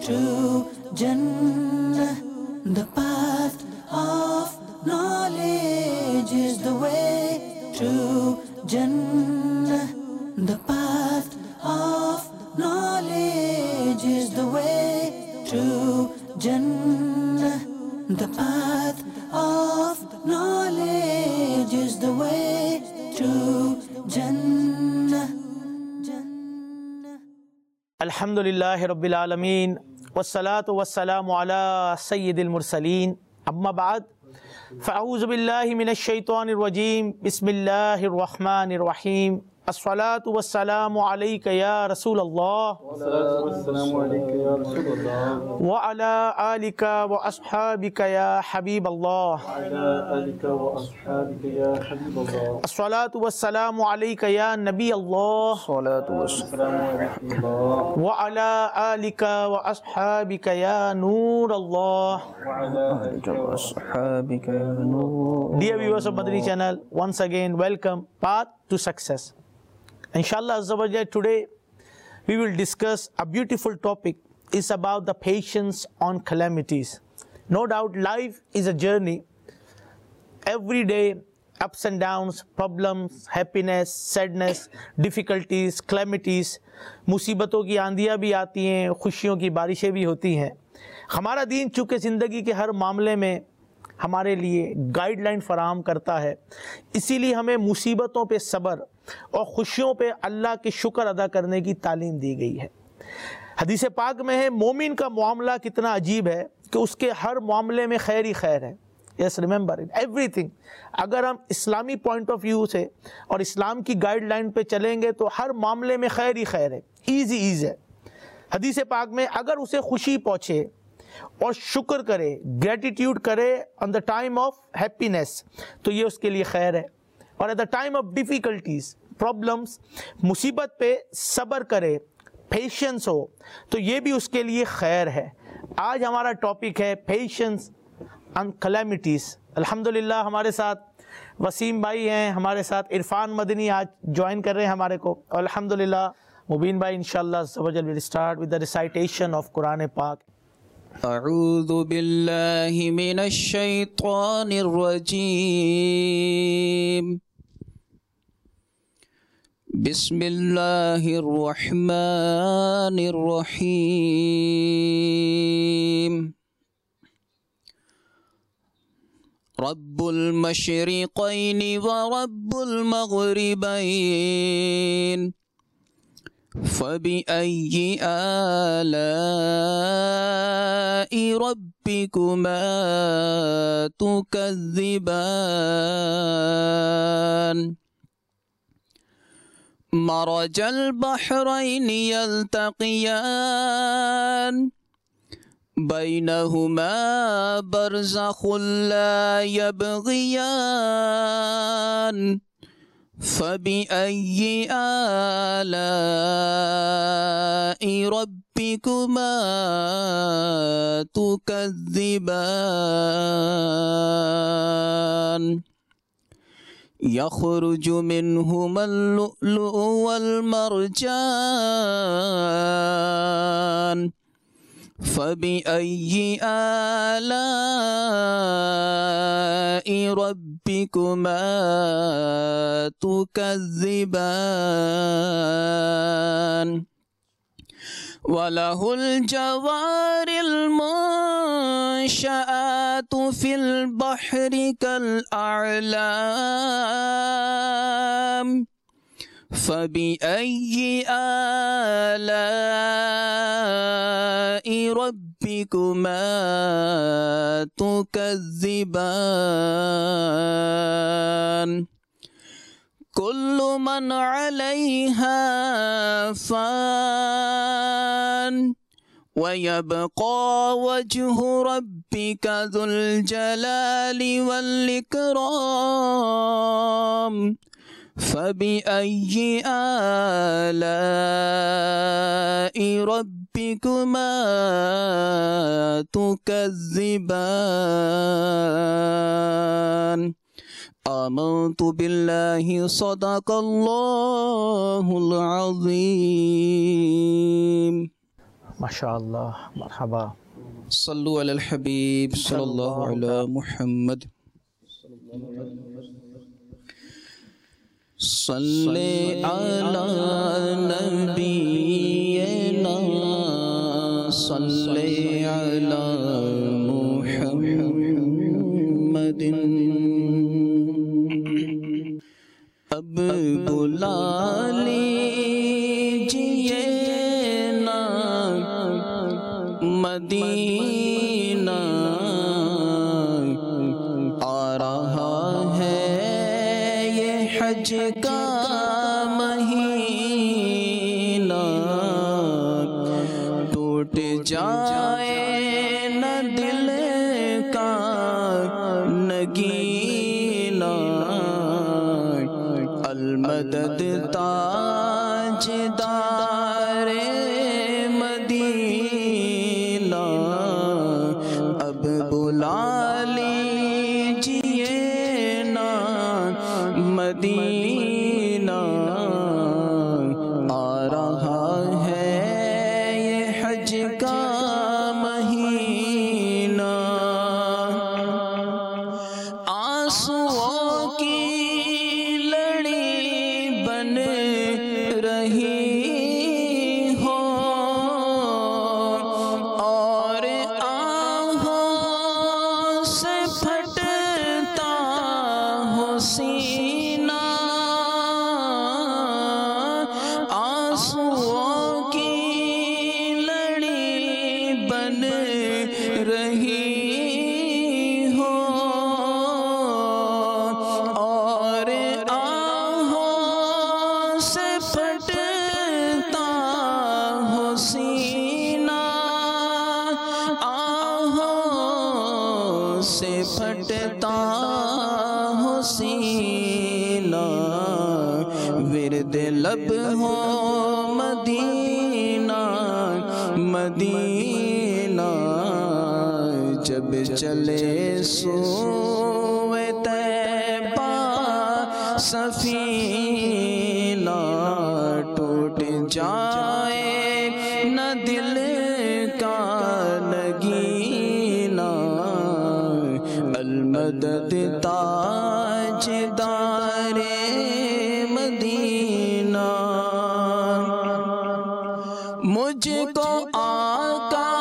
to Jannah. The path of knowledge is the way to Jannah. The path of knowledge is the way to Jannah. The path of knowledge is the way to Jannah. الحمدللہ رب العالمین والصلاة والسلام علی سید المرسلین اما بعد فاعوذ باللہ من الشیطان الرجیم بسم اللہ الرحمن الرحیم الصلاة والسلام علیک یا رسول اللہ وعلی آلک واصحابک یا حبیب اللہ الصلاة والسلام علیک یا نبی اللہ وعلی آلک واصحابک یا نور اللہ. Dear viewers of Madani channel, once again welcome Path to Success. Inshallah Azza wa Jalla, today we will discuss a beautiful topic. It's about the patience on calamities. No doubt life is a journey. Every day ups and downs, problems, happiness, sadness, difficulties, calamities. مصیبتوں کی آندیاں بھی آتی ہیں, خوشیوں کی بارشیں بھی ہوتی ہیں. ہمارا دین چونکہ زندگی کے ہر معاملے میں ہمارے لیے گائیڈ لائن فراہم کرتا ہے, اسی لیے ہمیں مصیبتوں پہ صبر اور خوشیوں پہ اللہ کے شکر ادا کرنے کی تعلیم دی گئی ہے. حدیث پاک میں ہے مومن کا معاملہ کتنا عجیب ہے کہ اس کے ہر معاملے میں خیر ہی خیر ہے. Yes remember everything. اگر ہم اسلامی پوائنٹ آف ویو سے اور اسلام کی گائیڈ لائن پہ چلیں گے تو ہر معاملے میں خیر ہی خیر ہے, ایزی ہے. حدیث پاک میں اگر اسے خوشی پہنچے اور شکر کرے, گریٹیٹیوڈ کرے on the time of happiness, تو یہ اس کے لیے خیر ہے. اور at the time of difficulties, problems, مصیبت پہ صبر کرے, پیشنس ہو, تو یہ بھی اس کے لیے خیر ہے. آج ہمارا ٹاپک ہے پیشنس آن کلیمٹیز. الحمدللہ ہمارے ساتھ وسیم بھائی ہیں, ہمارے ساتھ عرفان مدنی آج جوائن کر رہے ہیں ہمارے کو. الحمدللہ مبین بھائی انشاءاللہ we'll start with the recitation of قرآن پاک. اعوذ باللہ من الشیطان الرجیم بسم اللہ الرحمن الرحیم رب المشرقین ورب المغربین فبأي آلاء ربكما تكذبان مرج البحرين يلتقيان بينهما برزخ لا يبغيان فبأي آلاء ربكما تكذبان يخرج منهما اللؤلؤ والمرجان فبأي آلاء ربكما تكذبان وله الجوار المنشآت في البحر كالأعلام فبأي آلاء ربكما تكذبان كل من عليها فان ويبقى وجه ربك ذو الجلال والإكرام فبأي آلاء ربكما تكذبان آمنت بالله صدق الله العظيم. MashaAllah, marhaba. صلو علی الحبیب صلی اللہ علی محمد. صلی علی نبینا صلی علی محمد. اب بلا لیجئے نا مدینہ آ رہا ہے یہ حج کا مہینہ. ٹوٹ جائے نہ دل کا نگینہ. المدد تاجدار مدینہ. اب بلا لیجئے نا مدینہ آ رہا ہے یہ حج کا مہینہ. آنسوؤں کی لڑی بن رہی ہو اور آہوں سے پھٹتا ہو سینہ. آنسوؤں کی لڑی بن رہی ہو اور آہوں سے پھٹتا ہو سینہ. آہوں سے پھٹتا ہو سینہ. ورد لب ہو مدینہ مدینہ. جب چلے سوئے طیبہ سفینہ. ٹوٹ جائے نہ دل کا نگینہ. المدد تاجدار مدینہ. مجھ کو آقا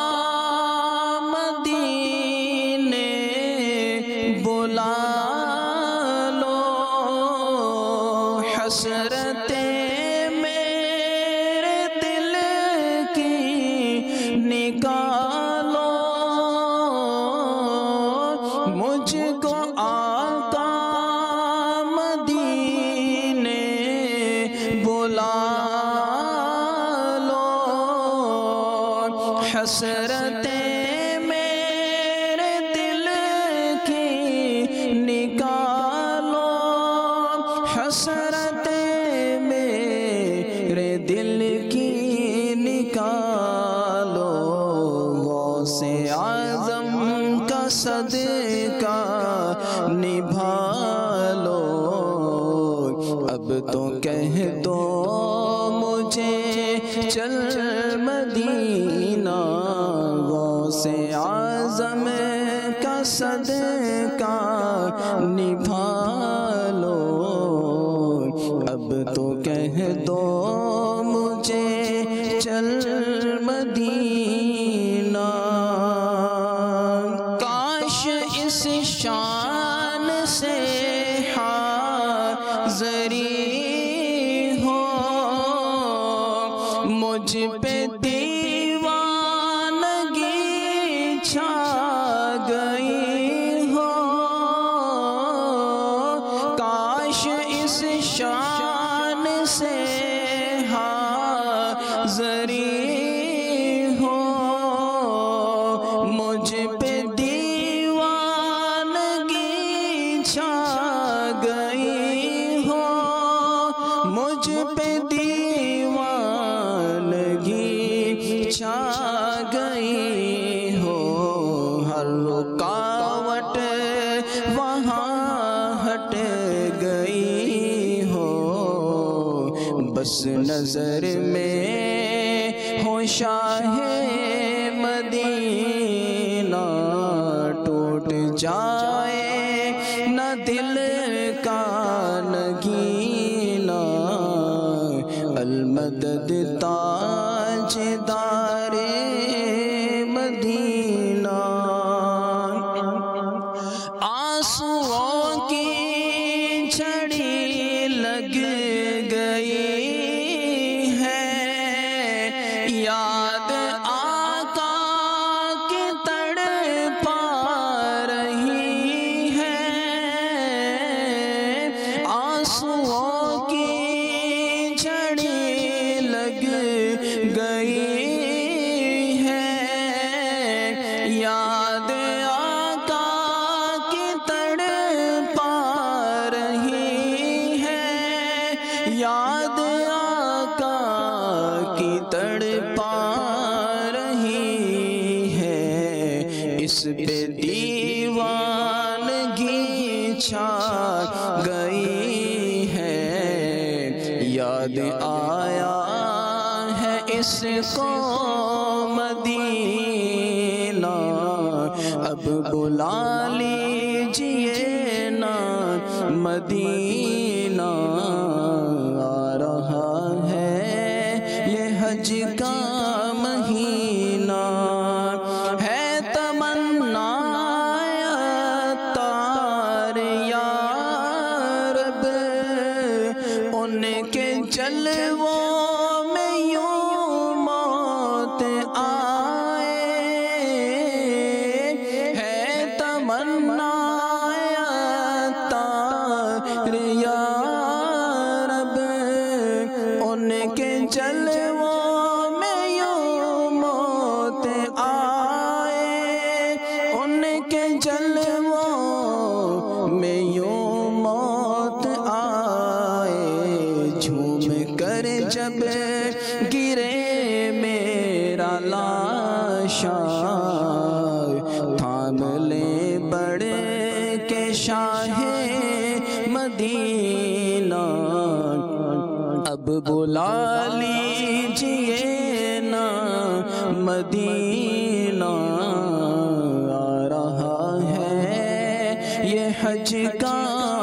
مدینے بلا لو. حسرتیں میرے دل کی نکالو. مجھ کو آقا مدینے بلا لو. حسرتیں میرے دل کی نکالو. حسرتیں میرے دل کی نکالو. غوث اعظم کا صدقہ نبھا لو. اب تو کہہ دو مجھے چل مدینہ. غوث اعظم کا صدقہ نبھا لو. اب تو کہہ دو مجھے چل مدینہ. کاش اس شان سے حاضری ہو مجھ پہ دیوانگی چھا گئی ہو. کاش اس شان سے حاضری ہو مجھ پہ دیوانگی چھا گئی ہو. مجھ پہ دیوانگی چھا گئی ہو. ہر رکاوٹ وہاں ہٹ گئی ہو. بس نظر میں ہو شاہ مدینہ، ٹوٹ جائے نہ دل کا نگینہ، المدد تاجدار مدینہ۔ آنسوؤں کی جھڑی لگ گئی ہے، یاد آقا کی تڑپا رہی ہے، آنسوؤں کی جھڑی لگ گئی ہے، یاد آقا کی تڑپا رہی ہے، یاد آقا کی تڑپا رہی ہے، اس پہ دیوانگی چھا گئی ہے، یاد آیا ہے اس کو مدینہ، اب بلا لیجئے نا مدینہ، آ رہا ہے یہ حج کا مہینہ، ہے تمنا عطار یا رب، ان کے جلووں میں یوں موت آئے، ہے تمنا عطار یا رب، ان کے جلووں میں یوں موت آئے، ان کے جلووں میں یوں موت آئے، جھوم کر جب گرے میرا لاشا، تھام لے بڑھ کے شاہ مدینہ، اب بلا لیجئے نا مدینہ، آ رہا ہے یہ حج کا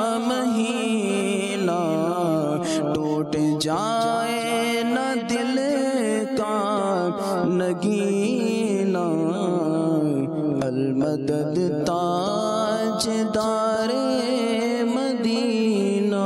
مہینہ، ٹوٹ جائے نہ دل کا نگینہ، المدد تاجدار مدینہ۔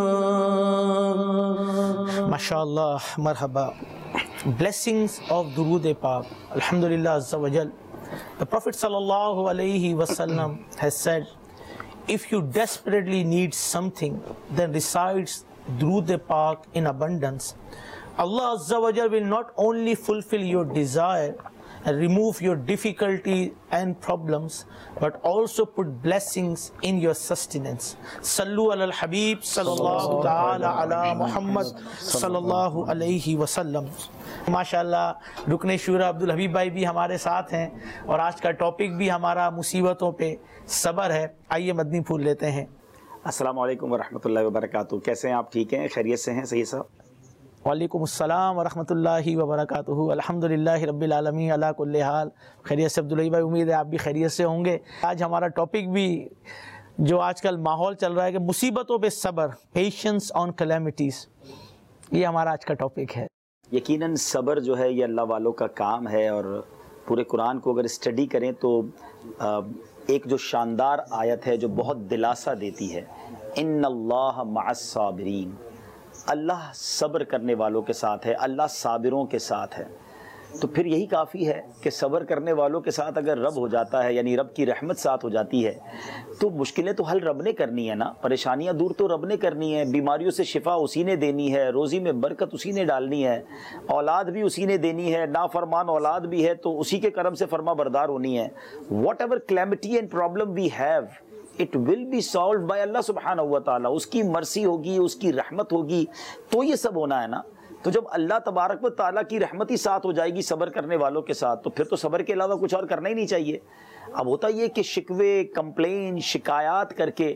MashaAllah, marhaba. Blessings of Durood Pak. Alhamdulillah Azza wa Jal. The Prophet sallallahu alaihi wasallam has said, if you desperately need something, then recites Durood Pak in abundance. Allah Azza wa Jal will not only fulfill your desire and remove your difficulties and problems, but also put blessings in your sustenance. Sallu ala al-Habib sallallahu ta'ala ala Muhammad sallallahu alayhi wa sallam. ماشاءاللہ رکن شورا عبد الحبیب بھائی بھی ہمارے ساتھ ہیں، اور آج کا ٹاپک بھی ہمارا مصیبتوں پہ صبر ہے۔ آئیے مدنی پھول لیتے ہیں۔ السلام علیکم ورحمۃ اللہ وبرکاتہ، کیسے ہیں آپ؟ ٹھیک ہیں، خیریت سے ہیں؟ صحیح صاحب؟ وعلیکم السلام ورحمۃ اللہ وبرکاتہ، الحمدللہ رب العالمین علی کل حال۔ خیریت سے عبداللہ بھائی؟ امید ہے آپ بھی خیریت سے ہوں گے۔ آج ہمارا ٹاپک بھی جو آج کل ماحول چل رہا ہے کہ مصیبتوں پہ صبر، پیشنس آن کلیمٹیز، یہ ہمارا آج کا ٹاپک ہے۔ یقیناً صبر جو ہے یہ اللہ والوں کا کام ہے، اور پورے قرآن کو اگر اسٹڈی کریں تو ایک جو شاندار آیت ہے جو بہت دلاسا دیتی ہے، ان اللہ مع الصابرین، اللہ صبر کرنے والوں کے ساتھ ہے، اللہ صابروں کے ساتھ ہے۔ تو پھر یہی کافی ہے کہ صبر کرنے والوں کے ساتھ اگر رب ہو جاتا ہے، یعنی رب کی رحمت ساتھ ہو جاتی ہے، تو مشکلیں تو حل رب نے کرنی ہے نا، پریشانیاں دور تو رب نے کرنی ہے، بیماریوں سے شفا اسی نے دینی ہے، روزی میں برکت اسی نے ڈالنی ہے، اولاد بھی اسی نے دینی ہے، نافرمان اولاد بھی ہے تو اسی کے کرم سے فرما بردار ہونی ہے۔ Whatever calamity and problem we have, it will be solved by اللہ سبحانہ و تعالیٰ، اس کی مرسی ہوگی، اس کی رحمت ہوگی، تو یہ سب ہونا ہے نا۔ تو جب اللہ تبارک و تعالیٰ کی رحمت ہی ساتھ ہو جائے گی صبر کرنے والوں کے ساتھ، تو پھر تو صبر کے علاوہ کچھ اور کرنا ہی نہیں چاہیے۔ اب ہوتا یہ کہ شکوے، کمپلین، شکایات کر کے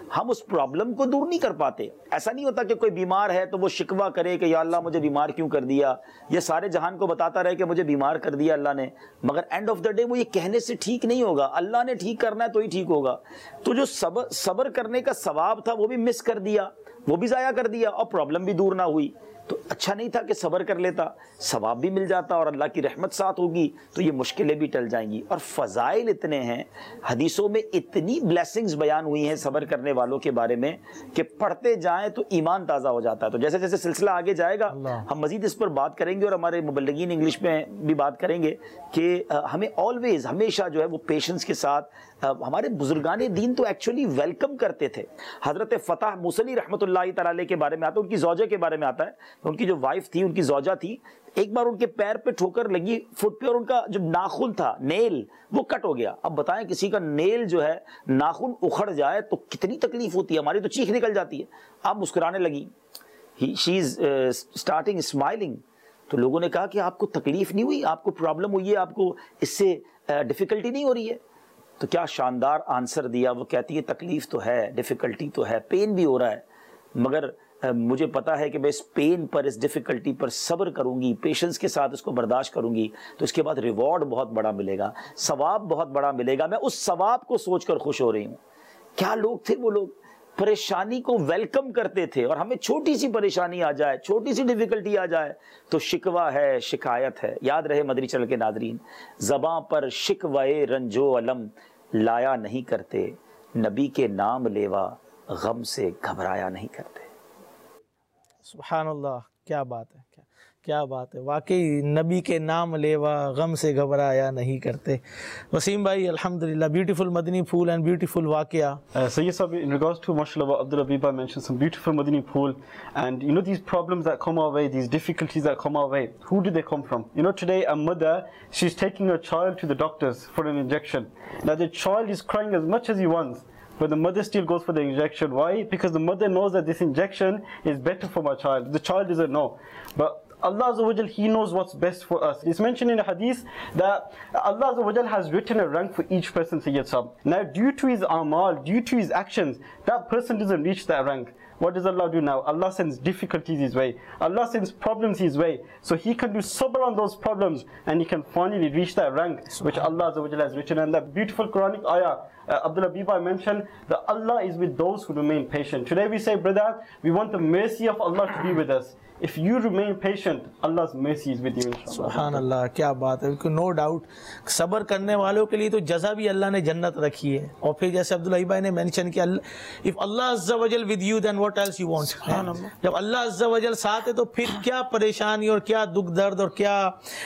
ہم اس پرابلم کو دور نہیں کر پاتے. ایسا نہیں ہوتا کہ کوئی بیمار ہے تو وہ شکوہ کرے کہ یا اللہ مجھے بیمار کیوں کر دیا, یہ سارے جہان کو بتاتا رہے کہ مجھے بیمار کر دیا اللہ نے, مگر اینڈ آف دا ڈے وہ یہ کہنے سے ٹھیک نہیں ہوگا. اللہ نے ٹھیک کرنا ہے تو ہی ٹھیک ہوگا. تو جو صبر کرنے کا ثواب تھا وہ بھی مس کر دیا, وہ بھی ضائع کر دیا, اور پرابلم بھی دور نہ ہوئی. تو اچھا نہیں تھا کہ صبر کر لیتا, ثواب بھی مل جاتا اور اللہ کی رحمت ساتھ ہوگی تو یہ مشکلیں بھی ٹل جائیں گی. اور فضائل اتنے ہیں, حدیثوں میں اتنی بلیسنگز بیان ہوئی ہیں صبر کرنے والوں کے بارے میں کہ پڑھتے جائیں تو ایمان تازہ ہو جاتا ہے. تو جیسے جیسے سلسلہ آگے جائے گا ہم مزید اس پر بات کریں گے, اور ہمارے مبلغین انگلش میں بھی بات کریں گے کہ ہمیں آلویز ہمیشہ جو ہے وہ پیشنس کے ساتھ, ہمارے بزرگان دین تو ایکچولی ویلکم کرتے تھے. حضرت فتح موصلی رحمۃ اللہ تعالی علیہ کے بارے میں آتا ہے, ان کی زوجہ کے بارے میں آتا ہے. ان کی جو وائف تھی, ان کی زوجہ تھی, ایک بار ان کے پیر پہ ٹھوکر لگی فٹ پہ, اور ان کا جو ناخن تھا, نیل, وہ کٹ ہو گیا. اب بتائیں کسی کا نیل جو ہے, ناخن اکھڑ جائے تو کتنی تکلیف ہوتی ہے. ہماری تو چیخ نکل جاتی ہے. اب مسکرانے لگی, شی از اسٹارٹنگ اسمائلنگ. تو لوگوں نے کہا کہ آپ کو تکلیف نہیں ہوئی, آپ کو پرابلم ہوئی ہے, آپ کو اس سے ڈیفیکلٹی نہیں ہو رہی ہے؟ تو کیا شاندار آنسر دیا. وہ کہتی ہے تکلیف تو ہے, ڈیفیکلٹی تو ہے, پین بھی ہو رہا ہے, مگر مجھے پتا ہے کہ میں اس پین پر, اس ڈیفیکلٹی پر صبر کروں گی, پیشنس کے ساتھ اس کو برداشت کروں گی, تو اس کے بعد ریوارڈ بہت بڑا ملے گا, ثواب بہت بڑا ملے گا. میں اس ثواب کو سوچ کر خوش ہو رہی ہوں. کیا لوگ تھے وہ لوگ, پریشانی کو ویلکم کرتے تھے. اور ہمیں چھوٹی سی پریشانی آ جائے, چھوٹی سی ڈیفیکلٹی آ جائے تو شکوہ ہے, شکایت ہے. یاد رہے مدنی چینل کے ناظرین, زباں پر شکوائے رنجو علم لایا نہیں کرتے, نبی کے نام لیوا غم سے گھبرایا نہیں کرتے. سبحان اللہ, کیا بات ہے, کیا بات ہے. واقعی نبی کے نام لیوا غم سے گھبرایا نہیں کرتے. وسیم بھائی الحمدللہ, بیوٹیفل مدنی پھول اینڈ بیوٹیفل واقعہ. Sayyid Sahib, in regards to mashallah what Abdul Habib mentioned some beautiful Madani Phool, and you know these problems that come our way, these difficulties that come our way, who do they come from? You know, today a mother, she's taking her child to the doctors for an injection. Now the child is crying as much as he wants, but the mother still goes for the injection. Why? Because the mother knows that this injection is better for my child. The child doesn't know, but Allah Azza wa Jal, He knows what's best for us. It's mentioned in the hadith that Allah Azza wa Jal has written a rank for each person, Sayyid Sahib. Now due to his amal, due to his actions, that person doesn't reach that rank. What does Allah do now? Allah sends difficulties his way. Allah sends problems his way. So he can do sabr on those problems, and he can finally reach that rank which Allah Azza wa Jal has written. And that beautiful Quranic ayah, Abdul Habib mentioned that Allah is with those who remain patient. Today we say, brother, we want the mercy of Allah to be with us. If you remain patient, Allah's mercy is with you, inshallah. سبحان اللہ, کیا بات ہے. No doubt صبر کرنے والوں کے لیے تو جزا بھی اللہ نے جنت رکھی ہے. اور پھر جیسے عبداللہ بھائی نے مینشن کیا, if Allah Azza wa Jal with you, then what else you want. جب اللہ Azza wa Jal ساتھ ہے تو پھر کیا پریشانی اور کیا دکھ درد اور کیا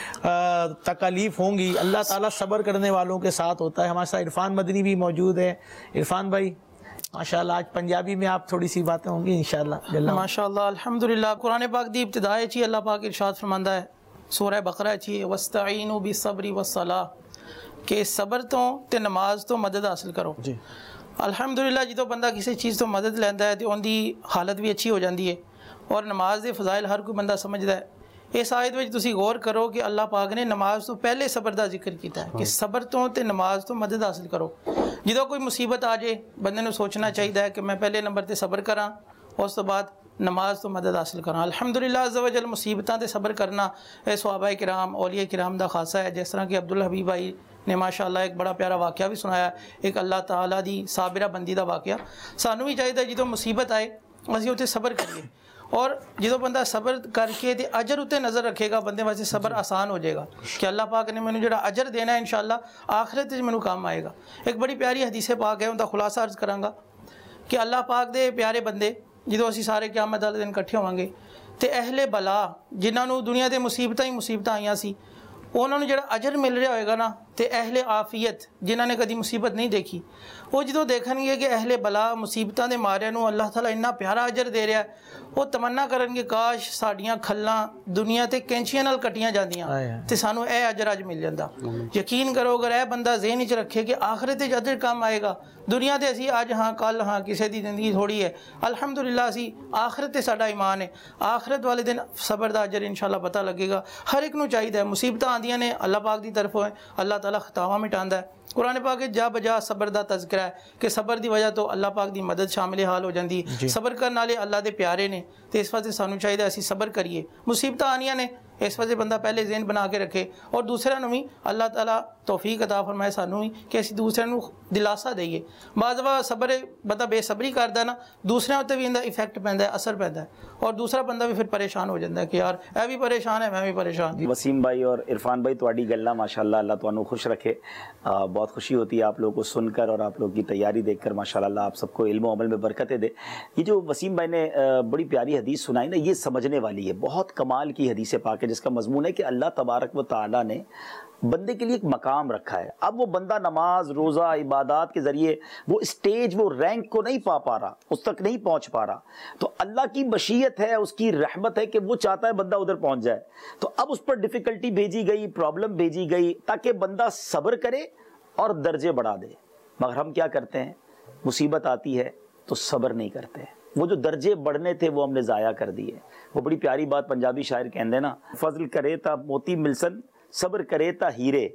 تکالیف ہوں گی. اللہ تعالیٰ صبر کرنے والوں کے ساتھ ہوتا ہے. ہمارے ساتھ عرفان مدنی بھی موجود ہے. عرفان بھائی ماشاءاللہ آج پنجابی میں آپ تھوڑی سی باتیں ہوں گی انشاءاللہ. ماشاءاللہ الحمدللہ. قرآن پاک دی ابتدا چی اللہ پاک ارشاد فرماندا ہے سورہ بقرہ چی, وَاسْتَعِينُوا بِالصَّبْرِ وَالصَّلَاةِ, کہ صبر تو تے نماز تو مدد حاصل کرو. جی الحمدللہ, جدوں بندہ کسی چیز تو مدد لیندا ہے تے ان دی حالت بھی اچھی ہو جاندی ہے, اور نماز دے فضائل ہر کوئی بندہ سمجھدا ہے. اس آیت وچ تسی غور کرو کہ اللہ پاک نے نماز تو پہلے صبر دا ذکر کیتا ہے کہ صبر تو تے نماز تو مدد حاصل کرو. جدوں کوئی مصیبت آ جائے بندے نوں سوچنا چاہیے کہ میں پہلے نمبر تے صبر کراں, اس تو بعد نماز تو مدد حاصل کراں. الحمدللہ عز و جل مصیبتاں تے صبر کرنا اے صحابہ کرام, اولیاء کرام دا خاصہ ہے. جس طرح کہ عبداللہ حبیب بھائی نے ماشاءاللہ ایک بڑا پیارا واقعہ بھی سنایا, ایک اللہ تعالیٰ دی صابرہ بندی دا واقعہ. سانوں بھی چاہیے جدوں مصیبت آئے اسی اتنے صبر کریے, اور جدوں بندہ صبر کر کے تے اجر اتنے نظر رکھے گا بندے واسطے صبر آسان ہو جائے گا کہ اللہ پاک نے مینوں جڑا اجر دینا ہے انشاءاللہ آخرت وچ مینوں کام آئے گا. ایک بڑی پیاری حدیث پاک ہے, ان دا خلاصہ عرض کراں گا کہ اللہ پاک دے پیارے بندے جدوں اسی سارے قیامت والے دن اکٹھے ہوواں گے تے اہل بلا جنہاں نوں دنیا دے مصیبتاں ہی مصیبتاں آئیاں سی, انہوں نے جڑا اجر مل رہا ہوئے گا نا, تے اہل عافیت جنہاں نے کدی مصیبت نہیں دیکھی وہ جدوں دیکھن گے کہ اہل بلا مصیبتاں دے مارے نوں اللہ تعالیٰ اتنا پیارا اجر دے رہا ہے, وہ تمنا کرن گے کاش ساڈیاں کھلاں دنیا تے کینچیاں نال کٹیاں جاندیاں تے سانوں اے اجر اج مل جاندا. یقین کرو اگر اے بندہ ذہن وچ رکھے کہ آخرت وچ اجر کام آئے گا, دنیا تے اسی اج ہاں کل ہاں کسے دی زندگی تھوڑی ہے, الحمدللہ اسی آخرت تے ساڈا ایمان ہے, آخرت والے دن صبر دا اجر انشاءاللہ پتہ لگے گا. ہر ایک نوں چاہیے, مصیبتاں آندیاں نے اللہ پاک دی طرفوں ہے, اللہ تعالیٰ خطاواں مٹاندا ہے, قرآن پاک جا بجا صبر دا تذکرہ ہے کہ صبر دی وجہ تو اللہ پاک دی مدد شامل حال ہو جاندی. صبر کرنے والے اللہ دے پیارے نے تے اس واسطے سانو چاہیے اسی صبر کریے. مصیبتاں آنیاں نے اس وجہ بندہ پہلے ذہن بنا کے رکھے اور دوسرے نو بھی اللہ تعالیٰ توفیق عطا فرمائے سانو بھی کہ اسی دوسرے نو دلاسا دئیے. بعض دفعہ صبر بندہ بے صبری کردا ہے نا دوسرے تے بھی اندا ایفیکٹ پیندا ہے, اثر پیندا ہے اور دوسرا بندہ بھی پھر پریشان ہو جاتا ہے کہ یار اے بھی پریشان ہے میں بھی پریشان. وسیم بھائی اور عرفان بھائی تواڈی گلاں ماشاءاللہ اللہ تانوں خوش رکھے. بہت خوشی ہوتی ہے آپ لوگوں کو سن کر اور آپ لوگوں کی تیاری دیکھ کر. ماشاءاللہ اللہ آپ سب کو علم و عمل میں برکتیں دے. یہ جو وسیم بھائی نے بڑی پیاری حدیث سنائی نا یہ سمجھنے والی ہے, بہت کمال کی حدیث پاک ہے جس کا مضمون ہے کہ اللہ تبارک و تعالیٰ نے بندے کے لیے ایک مقام رکھا ہے. اب وہ بندہ نماز روزہ عبادات کے ذریعے وہ اسٹیج وہ رینک کو نہیں پا رہا, اس تک نہیں پہنچ پا رہا, تو اللہ کی مشیت ہے, اس کی رحمت ہے کہ وہ چاہتا ہے بندہ ادھر پہنچ جائے. تو اب اس پر ڈیفیکلٹی بھیجی گئی, پرابلم بھیجی گئی تاکہ بندہ صبر کرے اور درجے بڑھا دے. مگر ہم کیا کرتے ہیں, مصیبت آتی ہے تو صبر نہیں کرتے, وہ جو درجے بڑھنے تھے وہ ہم نے ضائع کر دیے. وہ بڑی پیاری بات پنجابی شاعر کہندے نا, فضل کرے تا موتی ملسن صبر کرے تا ہیرے,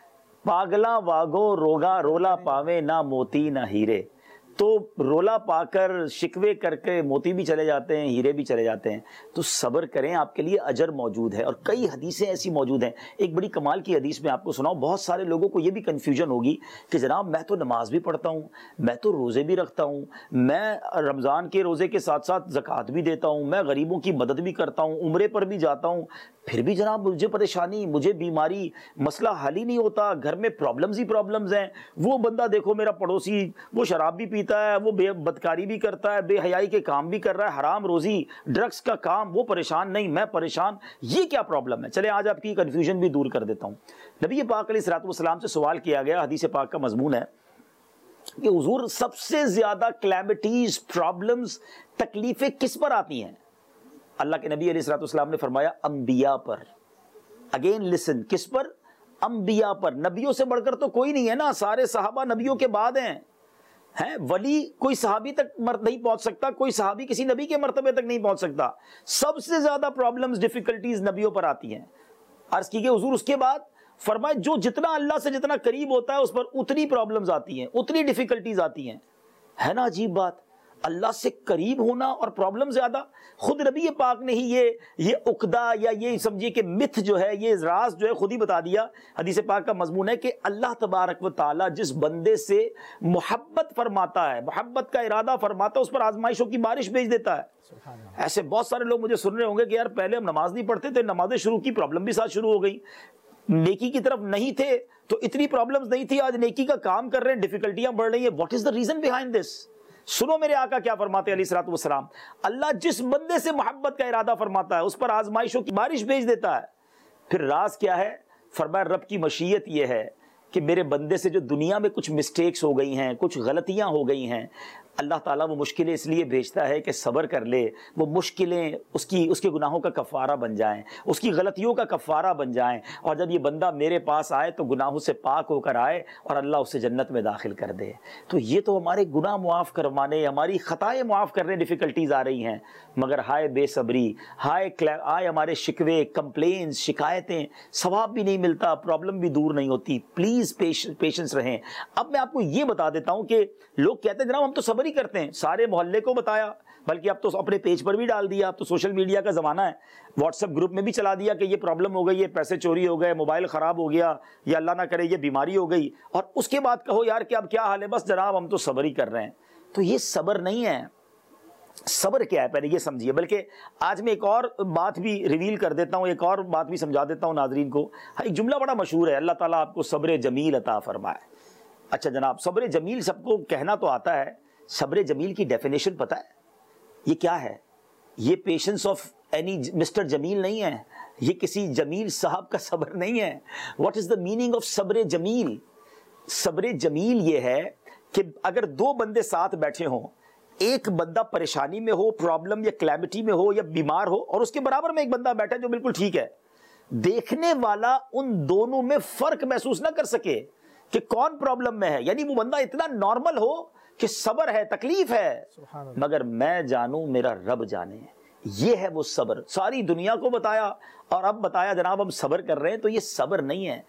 پاگلا واگو روگا رولا پاوے نہ موتی نہ ہیرے. تو رولا پا کر شکوے کر کے موتی بھی چلے جاتے ہیں, ہیرے بھی چلے جاتے ہیں. تو صبر کریں, آپ کے لیے اجر موجود ہے. اور کئی حدیثیں ایسی موجود ہیں. ایک بڑی کمال کی حدیث میں آپ کو سناؤں. بہت سارے لوگوں کو یہ بھی کنفیوژن ہوگی کہ جناب میں تو نماز بھی پڑھتا ہوں, میں تو روزے بھی رکھتا ہوں, میں رمضان کے روزے کے ساتھ ساتھ زکوٰۃ بھی دیتا ہوں, میں غریبوں کی مدد بھی کرتا ہوں, عمرے پر بھی جاتا ہوں, پھر بھی جناب مجھے پریشانی, مجھے بیماری, مسئلہ حل ہی نہیں ہوتا, گھر میں پرابلمز ہی پرابلمز ہیں. وہ بندہ دیکھو میرا پڑوسی وہ شراب بھی پیتا ہے, وہ بدکاری بھی کرتا ہے, بے حیائی کے کام بھی کر رہا ہے, حرام روزی ڈرگس کا کام, وہ پریشان نہیں میں پریشان. یہ کیا پرابلم ہے؟ چلے آج آپ کی کنفیوژن بھی دور کر دیتا ہوں. نبی پاک علیہ الصلوۃ والسلام سے سوال کیا گیا, حدیث پاک کا مضمون ہے کہ حضور سب سے زیادہ کلیمٹیز, پرابلمز, تکلیفیں کس پر آتی ہیں؟ اللہ کے نبی علیہ الصلوۃ والسلام نے فرمایا انبیاء پر. اگین لسن, کس پر؟ انبیاء پر. نبیوں سے بڑھ کر تو کوئی نہیں ہے نا, سارے صحابہ نبیوں کے بعد ہیں. ولی کوئی صحابی تک نہیں پہنچ سکتا, کوئی صحابی کسی نبی کے مرتبے تک نہیں پہنچ سکتا. سب سے زیادہ پرابلمز, ڈیفیکلٹیز نبیوں پر آتی ہیں. عرض کی کہ حضور اس کے بعد فرمائے جو جتنا اللہ سے جتنا قریب ہوتا ہے اس پر اتنی پرابلمز آتی ہیں, اتنی ڈیفیکلٹیز آتی ہیں. ہے نا عجیب بات, اللہ سے قریب ہونا اور پرابلم زیادہ. خود نبی پاک نے ہی یہ عقدہ یا یہ سمجھیے کہ متھ جو ہے, یہ راز جو ہے خود ہی بتا دیا. حدیث پاک کا مضمون ہے کہ اللہ تبارک و تعالیٰ جس بندے سے محبت فرماتا ہے, محبت کا ارادہ فرماتا ہے, اس پر آزمائشوں کی بارش بھیج دیتا ہے. ایسے بہت سارے لوگ مجھے سن رہے ہوں گے کہ یار پہلے ہم نماز نہیں پڑھتے تھے, نمازیں شروع کی, پرابلم بھی ساتھ شروع ہو گئی. نیکی کی طرف نہیں تھے تو اتنی پرابلمز نہیں تھی, آج نیکی کا کام کر رہے ہیں, ڈیفیکلٹیاں بڑھ رہی ہیں. What is the reason behind this? سنو میرے آقا کیا فرماتے علیہ الصلوۃ والسلام. اللہ جس بندے سے محبت کا ارادہ فرماتا ہے اس پر آزمائشوں کی بارش بھیج دیتا ہے. پھر راز کیا ہے؟ فرمایا رب کی مشیت یہ ہے کہ میرے بندے سے جو دنیا میں کچھ مسٹیکس ہو گئی ہیں, کچھ غلطیاں ہو گئی ہیں, اللہ تعالیٰ وہ مشکلیں اس لیے بھیجتا ہے کہ صبر کر لے, وہ مشکلیں اس کے گناہوں کا کفارہ بن جائیں, اس کی غلطیوں کا کفارہ بن جائیں. اور جب یہ بندہ میرے پاس آئے تو گناہوں سے پاک ہو کر آئے اور اللہ اسے جنت میں داخل کر دے. تو یہ تو ہمارے گناہ معاف کروانے, ہماری خطائیں معاف کرنے ڈیفیکلٹیز آ رہی ہیں. مگر ہائے بے صبری, ہائے ہمارے شکوے, کمپلینز, شکایتیں, ثواب بھی نہیں ملتا, پرابلم بھی دور نہیں ہوتی. پلیز پیشنس رہیں. اب میں آپ کو یہ بتا دیتا ہوں کہ لوگ کہتے ہیں جناب ہم تو صبر ہی کرتے ہیں, سارے محلے کو بتایا, بلکہ اب تو اپنے پیج پر بھی ڈال دیا. اب تو سوشل میڈیا کا زمانہ ہے, واٹس ایپ گروپ میں بھی چلا دیا کہ یہ پرابلم ہو گئی, یہ پیسے چوری ہو گئے, موبائل خراب ہو گیا, یا اللہ نہ کرے یہ بیماری ہو گئی, اور اس کے بعد کہو یار کہ اب کیا حال ہے, بس جناب ہم تو صبر ہی کر رہے ہیں. تو یہ صبر نہیں ہے. صبر کیا ہے پہلے یہ سمجھیے. بلکہ آج میں ایک اور بات بھی ریویل کر دیتا ہوں, ایک اور بات بھی سمجھا دیتا ہوں ناظرین کو. ایک جملہ بڑا مشہور ہے, اللہ تعالیٰ آپ کو صبر جمیل عطا فرمائے. اچھا جناب, صبر جمیل سب کو کہنا تو آتا ہے, صبر جمیل کی ڈیفینیشن پتہ ہے یہ کیا ہے؟ یہ پیشنس آف اینی مسٹر جمیل نہیں ہے, یہ کسی جمیل صاحب کا صبر نہیں ہے. What is the meaning of صبر جمیل؟ صبر جمیل یہ ہے کہ اگر دو بندے ساتھ بیٹھے ہوں, ایک بندہ پریشانی میں ہو, پرابلم یا کلیمٹی میں ہو یا بیمار ہو, اور اس کے برابر میں ایک بندہ بیٹھا ہے جو بالکل ٹھیک ہے, دیکھنے والا ان دونوں میں فرق محسوس نہ کر سکے کہ کون پرابلم میں ہے. یعنی وہ بندہ اتنا نارمل ہو کہ صبر ہے, تکلیف ہے, مگر میں جانوں میرا رب جانے. یہ ہے وہ صبر. ساری دنیا کو بتایا اور اب بتایا جناب ہم صبر کر رہے ہیں, تو یہ صبر نہیں ہے.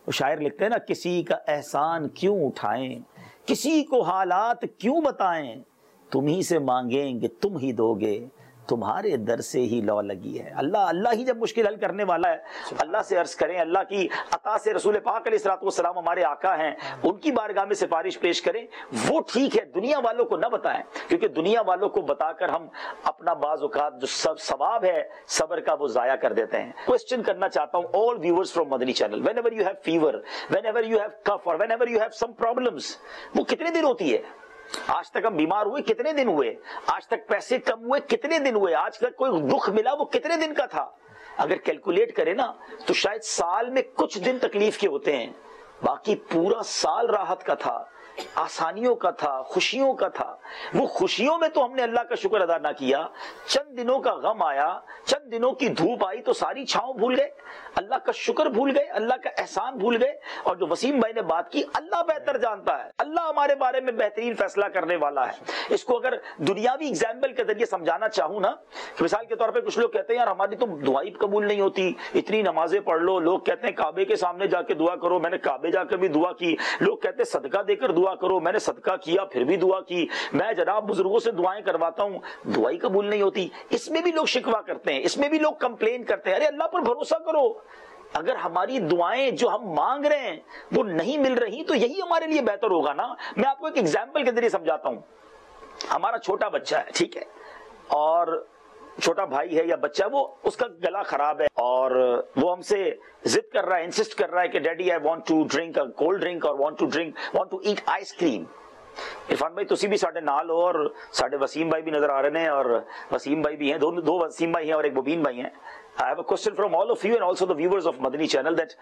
وہ شاعر لکھتے ہیں نا, کسی کا احسان کیوں اٹھائیں, کسی کو حالات کیوں بتائیں, تم ہی سے مانگیں گے تم ہی دو گے, تمہارے در سے ہی لو لگی ہے. اللہ ہی جب مشکل حل کرنے والا ہے, اللہ سے عرض کریں, اللہ کی عطا سے رسول پاک علیہ الصلوۃ والسلام ہمارے آقا ہیں, ان کی بارگاہ میں سفارش پیش کریں, وہ ٹھیک ہے. دنیا والوں کو نہ بتائیں, کیونکہ دنیا والوں کو بتا کر ہم اپنا بعض اوقات جو ثواب ہے صبر کا وہ ضائع کر دیتے ہیں. کوسچن کرنا چاہتا ہوں all viewers from Madani channel, whenever you have fever, whenever you have cough or whenever you have some problems, وہ کتنے دن ہوتی ہے؟ آج تک ہم بیمار ہوئے کتنے دن ہوئے؟ آج تک پیسے کم ہوئے کتنے دن ہوئے؟ آج تک کوئی دکھ ملا وہ کتنے دن کا تھا؟ اگر کیلکولیٹ کریں نا تو شاید سال میں کچھ دن تکلیف کے ہوتے ہیں, باقی پورا سال راحت کا تھا, آسانیوں کا تھا, خوشیوں کا تھا. وہ خوشیوں میں تو ہم نے اللہ کا شکر ادا نہ کیا, چند دنوں کا غم آیا, چند دنوں کی دھوپ آئی تو ساری چھاؤں بھول گئے, اللہ کا شکر بھول گئے, اللہ کا احسان بھول گئے. اور جو وسیم بھائی نے بات کی, اللہ بہتر جانتا ہے, اللہ ہمارے بارے میں بہترین فیصلہ کرنے والا ہے. اس کو اگر دنیاوی ایگزامپل کے ذریعے سمجھانا چاہوں نا, مثال کے طور پہ کچھ لوگ کہتے ہیں یار ہماری تو دعائیں قبول نہیں ہوتی, اتنی نمازیں پڑھ لو. لوگ کہتے ہیں کعبے کے سامنے جا کے دعا کرو, میں نے کعبے جا کر بھی دعا کی. لوگ کہتے ہیں صدقہ دے کر دعا کرو, میں نے صدقہ کیا پھر بھی دعا کی. میں جناب بزرگوں سے دعائیں کرواتا ہوں, دعائیں قبول نہیں ہوتی. اس میں بھی لوگ شکوہ کرتے ہیں, اس میں بھی لوگ کمپلین کرتے ہیں. ارے اللہ پر بھروسہ کرو, اگر ہماری دعائیں جو ہم مانگ رہے ہیں وہ نہیں مل رہی تو یہی ہمارے لیے بہتر ہوگا نا. میں آپ کو ایک ایگزامپل کے ذریعے سمجھاتا ہوں. ہمارا چھوٹا بچہ ہے, ٹھیک ہے, اور چھوٹا بھائی ہے یا بچہ, وہ اس کا گلا خراب ہے اور وہ ہم سے ضد کر رہا ہے, انسسٹ کر رہا ہے کہ daddy I want to drink cold drink اور want to eat ice cream. Irfan بھائی تسی بھی ساڈے نال ہو, اور ساڈے وسیم بھائی بھی نظر آ رہے ہیں, اور وسیم بھائی بھی ہیں, دو وسیم بھائی ہیں اور ایک مبین بھائی ہیں. I have a question from all of you and also the viewers of Madani channel that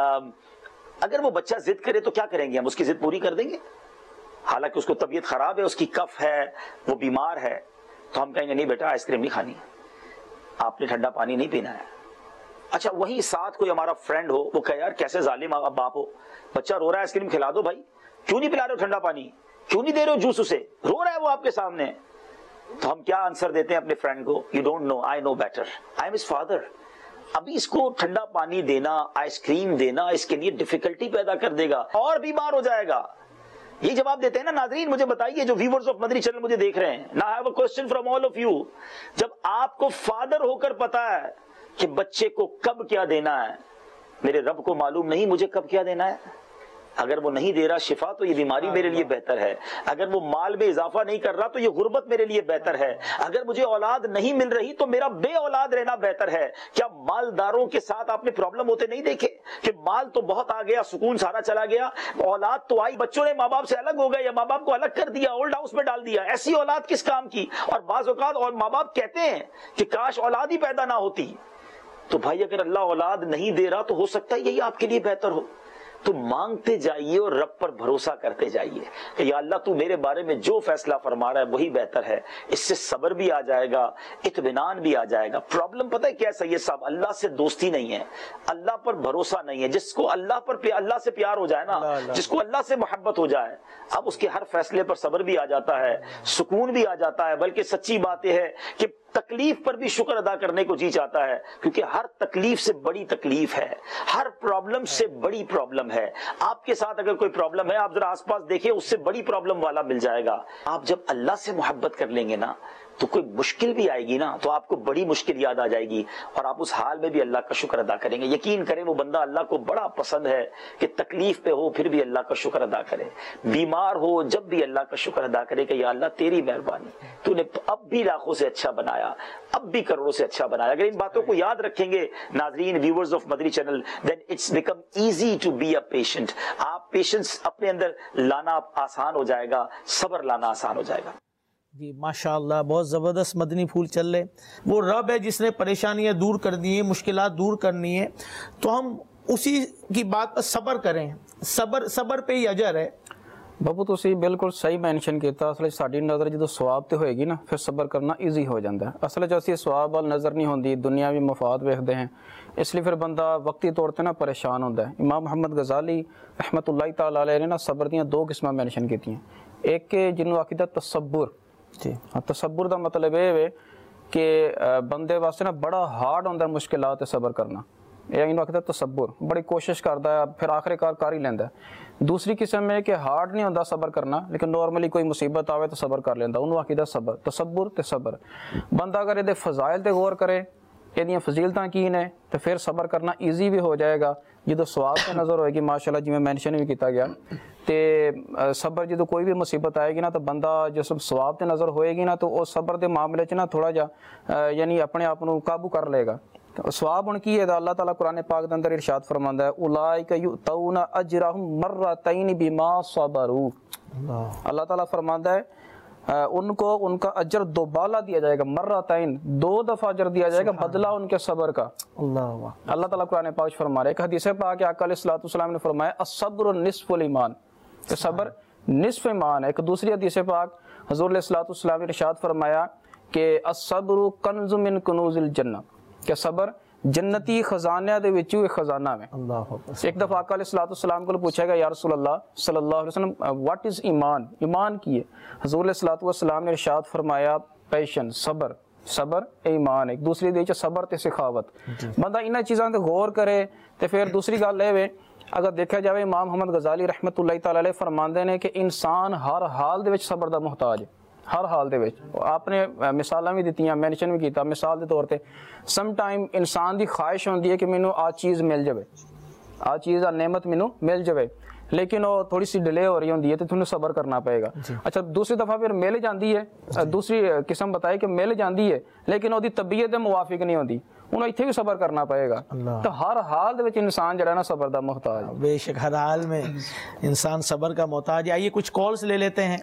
اگر وہ بچہ ضد کرے تو کیا کریں گے ہم؟ اس کی ضد پوری کر دیں گے؟ حالانکہ اس کو طبیعت خراب ہے, اس کی کف ہے, وہ بیمار ہے, تو ہم کہیں گے نہیں بیٹا آئس کریم نہیں کھانی, آپ نے ٹھنڈا پانی نہیں پینا ہے. اچھا وہیں ساتھ کوئی ہمارا فرینڈ ہو, وہ کہے یار کیسے ظالم آپ باپ ہو, بچہ رو رہا ہے آئس کریم کھلا دو بھائی, کیوں نہیں پلا رہے ہو ٹھنڈا پانی, کیوں نہیں دے رہے ہو جوس اسے, رو رہا ہے وہ آپ کے سامنے. تو ہم کیا آنسر دیتے ہیں اپنے فرینڈ کو؟ You don't know, I know better, I am his father. ابھی اس کو ٹھنڈا پانی دینا, آئس کریم دینا اس کے لیے ڈیفیکلٹی پیدا کر دے گا اور بیمار ہو جائے گا. یہ جواب دیتے ہیں نا ناظرین. مجھے بتائیے جو ویورز آف مدنی چینل مجھے دیکھ رہے ہیں, نا I have a question from all of you. جب آپ کو فادر ہو کر پتا ہے کہ بچے کو کب کیا دینا ہے, میرے رب کو معلوم نہیں مجھے کب کیا دینا ہے؟ اگر وہ نہیں دے رہا شفا تو یہ بیماری میرے لیے بہتر ہے. اگر وہ مال میں اضافہ نہیں کر رہا تو یہ غربت میرے لیے بہتر ہے. اگر مجھے اولاد نہیں مل رہی تو میرا بے اولاد رہنا بہتر ہے. کیا مالداروں کے ساتھ آپ نے پرابلم ہوتے نہیں دیکھے کہ مال تو بہت آ گیا, سکون سارا چلا گیا, اولاد تو آئی, بچوں نے ماں باپ سے الگ ہو گئے یا ماں باپ کو الگ کر دیا, اولڈ ہاؤس میں ڈال دیا. ایسی اولاد کس کام کی؟ اور بعض اوقات اور ماں باپ کہتے ہیں کہ کاش اولاد ہی پیدا نہ ہوتی. تو بھائی اگر اللہ اولاد نہیں دے رہا تو ہو سکتا ہے یہی آپ کے لیے بہتر ہو. تو مانگتے جائیے اور رب پر بھروسہ کرتے جائیے کہ یا اللہ تو میرے بارے میں جو فیصلہ فرما رہا ہے وہی بہتر ہے. اس سے صبر بھی آ جائے گا, اطمینان بھی آ جائے گا. پرابلم پتہ ہے کیا ہے سید صاحب؟ اللہ سے دوستی نہیں ہے, اللہ پر بھروسہ نہیں ہے. جس کو اللہ سے پیار ہو جائے نا, جس کو اللہ سے محبت ہو جائے, اب اس کے ہر فیصلے پر صبر بھی آ جاتا ہے, سکون بھی آ جاتا ہے. بلکہ سچی بات یہ ہے کہ تکلیف پر بھی شکر ادا کرنے کو جی چاہتا ہے, کیونکہ ہر تکلیف سے بڑی تکلیف ہے, ہر پرابلم سے بڑی پرابلم ہے. آپ کے ساتھ اگر کوئی پرابلم ہے, آپ ذرا آس پاس دیکھیں, اس سے بڑی پرابلم والا مل جائے گا. آپ جب اللہ سے محبت کر لیں گے نا تو کوئی مشکل بھی آئے گی نا تو آپ کو بڑی مشکل یاد آ جائے گی, اور آپ اس حال میں بھی اللہ کا شکر ادا کریں گے. یقین کریں وہ بندہ اللہ کو بڑا پسند ہے کہ تکلیف پہ ہو پھر بھی اللہ کا شکر ادا کرے, بیمار ہو جب بھی اللہ کا شکر ادا کرے کہ یا اللہ تیری مہربانی, تو نے اب بھی لاکھوں سے اچھا بنایا, اب بھی کروڑوں سے اچھا بنایا. اگر ان باتوں کو یاد رکھیں گے ناظرین, viewers of Madani channel, then it's become easy to be a patient. آپ پیشنس اپنے اندر لانا آسان ہو جائے گا, صبر لانا آسان ہو جائے گا. جی ماشاءاللہ, بہت زبردست مدنی پھول چل رہے. وہ رب ہے جس نے پریشانیاں دور کر دی ہیں, مشکلات دور کرنی ہے, تو ہم اسی کی بات پر صبر کریں. صبر پہ ہی اجر ہے. ਬਾਬੂ ਤੁਸੀਂ ਬਿਲਕੁਲ ਸਹੀ ਮੈਂਸ਼ਨ ਕੀਤਾ. ਅਸਲ 'ਚ ਸਾਡੀ ਨਜ਼ਰ ਜਦੋਂ ਸਵਾਬ ਤੇ ਹੋਏਗੀ ਨਾ ਫਿਰ ਸਬਰ ਕਰਨਾ ਈਜ਼ੀ ਹੋ ਜਾਂਦਾ. ਅਸਲ 'ਚ ਅਸੀਂ ਸਵਾਬ ਵੱਲ ਨਜ਼ਰ ਨਹੀਂ ਹੁੰਦੀ, ਦੁਨਿਆਵੀ ਮਫਾਦ ਵੇਖਦੇ ਹਾਂ, ਇਸ ਲਈ ਫਿਰ ਬੰਦਾ ਵਕਤੀ ਤੌਰ ਤੇ ਨਾ ਪਰੇਸ਼ਾਨ ਹੁੰਦਾ ਹੈ. ਇਮਾਮ ਮੁਹੰਮਦ ਗਜ਼ਾਲੀ ਰਹਿਮਤੁல்லாhi ਤਾਲਾ ਅਲੈਹ ਨੇ ਨਾ ਸਬਰ ਦੀਆਂ ਦੋ ਕਿਸਮਾਂ ਮੈਂਸ਼ਨ ਕੀਤੀਆਂ. ਇੱਕ ਜਿਹਨੂੰ ਆਖੀਦਾ ਤਸੱਬੁਰ. ਜੀ ਹਾਂ, ਤਸੱਬੁਰ ਦਾ ਮਤਲਬ ਇਹ ਹੈ ਕਿ ਬੰਦੇ ਵਾਸਤੇ ਨਾ ਬੜਾ ਹਾਰਡ ਹੁੰਦਾ ਮੁਸ਼ਕਿਲਾਂ ਤੇ ਸਬਰ ਕਰਨਾ. ਇਹ ਇਹਨੂੰ ਆਖਦਾ ਤਸੱਬੁਰ, ਬੜੀ ਕੋਸ਼ਿਸ਼ ਕਰਦਾ ਹੈ ਫਿਰ ਆਖਿਰਕਾਰ ਕਰ ਹੀ ਲੈਂਦਾ। ਦੂਸਰੀ ਕਿਸਮ ਹੈ ਕਿ ਹਾਰਡ ਨਹੀਂ ਹੁੰਦਾ ਸਬਰ ਕਰਨਾ, ਲੇਕਿਨ ਨਾਰਮਲੀ ਕੋਈ ਮੁਸੀਬਤ ਆਵੇ ਤਾਂ ਸਬਰ ਕਰ ਲੈਂਦਾ, ਉਹਨੂੰ ਆਖੀਦਾ ਸਬਰ, ਤਸੱਬੁਰ ਤੇ ਸਬਰ। ਬੰਦਾ ਅਗਰ ਇਹਦੇ ਫਜ਼ਾਇਲ ਤੇ ਗੌਰ ਕਰੇ, ਇਹਦੀਆਂ ਫਜ਼ੀਲਤਾਂ ਕੀ ਨੇ, ਤੇ ਫਿਰ ਸਬਰ ਕਰਨਾ ਈਜ਼ੀ ਵੀ ਹੋ ਜਾਏਗਾ। ਜਦੋਂ ਸਵਾਬ ਤੇ ਨਜ਼ਰ ਹੋਏਗੀ ਮਾਸ਼ਾਅੱਲਾ ਜਿਵੇਂ ਮੈਂਸ਼ਨ ਵੀ ਕੀਤਾ ਗਿਆ, ਤੇ ਸਬਰ ਜਦੋਂ ਕੋਈ ਵੀ ਮੁਸੀਬਤ ਆਏਗੀ ਨਾ ਤਾਂ ਬੰਦਾ ਜਿਸ ਸਵਾਬ ਤੇ ਨਜ਼ਰ ਹੋਏਗੀ ਨਾ ਤਾਂ ਉਹ ਸਬਰ ਦੇ ਮਾਮਲੇ 'ਚ ਨਾ ਥੋੜਾ ਜਿਹਾ ਯਾਨੀ ਆਪਣੇ ਆਪ ਨੂੰ ਕਾਬੂ ਕਰ ਲਏਗਾ। ਸਵਾਬ ਹੁਣ ਕੀ ਹੈ, ਅੱਲਾਹ ਤਾਲਾ ਕੁਰਾਨ ਪਾਕ ਦੇ ਅੰਦਰ ਇਰਸ਼ਾਦ ਫਰਮਾਂਦਾ ਹੈ ਉਲਾਇका युतौना अजरहुम मर्रतैन बिमा सबरू। अल्लाह ताला फरमाता है उनको उनका अजर दोबाला दिया जाएगा, मर्रतैन, 2 दफा अजर दिया जाएगा, बदला उनके सब्र का। अल्लाह ताला कुरान पाक फरमा रहे, एक हदीस पाक आका अलैहिस्सलातु वस्सलाम ने फरमाया अस्सब्रु निस्फुल ईमान, कि सब्र निस्फ ईमान है। एक दूसरी हदीस पाक हुजूर अलैहिस्सलातु वस्सलाम ने इरशाद फरमाया कि अस्सब्रु कन्ज़ु मिन कुनूज़िल जन्नह, कि सब्र जन्नती खजानिया दे विच एक खजाना है। एक दफा आका अलैहिस्सलातु वस्सलाम को पूछा गया या रसूल अल्लाह सल्लल्लाहु अलैहि वसल्लम व्हाट इज ईमान, ईमान की है? हुजूर अलैहिस्सलातु वस्सलाम ने इरशाद फरमाया पैशन, सब्र, सब्र ईमान। एक दूसरी दे सब्र ते सखावत। बंदा इन्हां चीज़ां ते गौर करे ते फिर दूसरी गल ये वे, अगर देखा जाए इमाम मोहम्मद गजाली रहमतुल्लाहि तआला अलैह फरमांदे ने कि इंसान हर हाल दे विच सब्र दा मुहताज है, हर हाल दे विच। आपने मिसालां भी दित्तियां, मैंशन भी कीता, मिसाल के तौर पर सम टाइम इंसान की ख्वाहिश होती है कि मैनू आ चीज़ मिल जाए, आ चीज़ आ नेमत मैनू मिल जाए, लेकिन वो थोड़ी सी डिले हो रही होती है तो तुमने सब्र करना पएगा। अच्छा, दूसरी दफ़ा फिर मिल जाती है, दूसरी किस्म बताई कि मिल जाती है लेकिन वो तबीयत के मुवाफिक नहीं होती, उन्हें इत्थे भी सब्र करना पएगा। तो हर हाल दे विच इंसान जो है ना सब्र दा मुहताज है। बेशक हर हाल में इंसान सब्र का मोहताज है। आइए कुछ कॉल्स ले लेते हैं।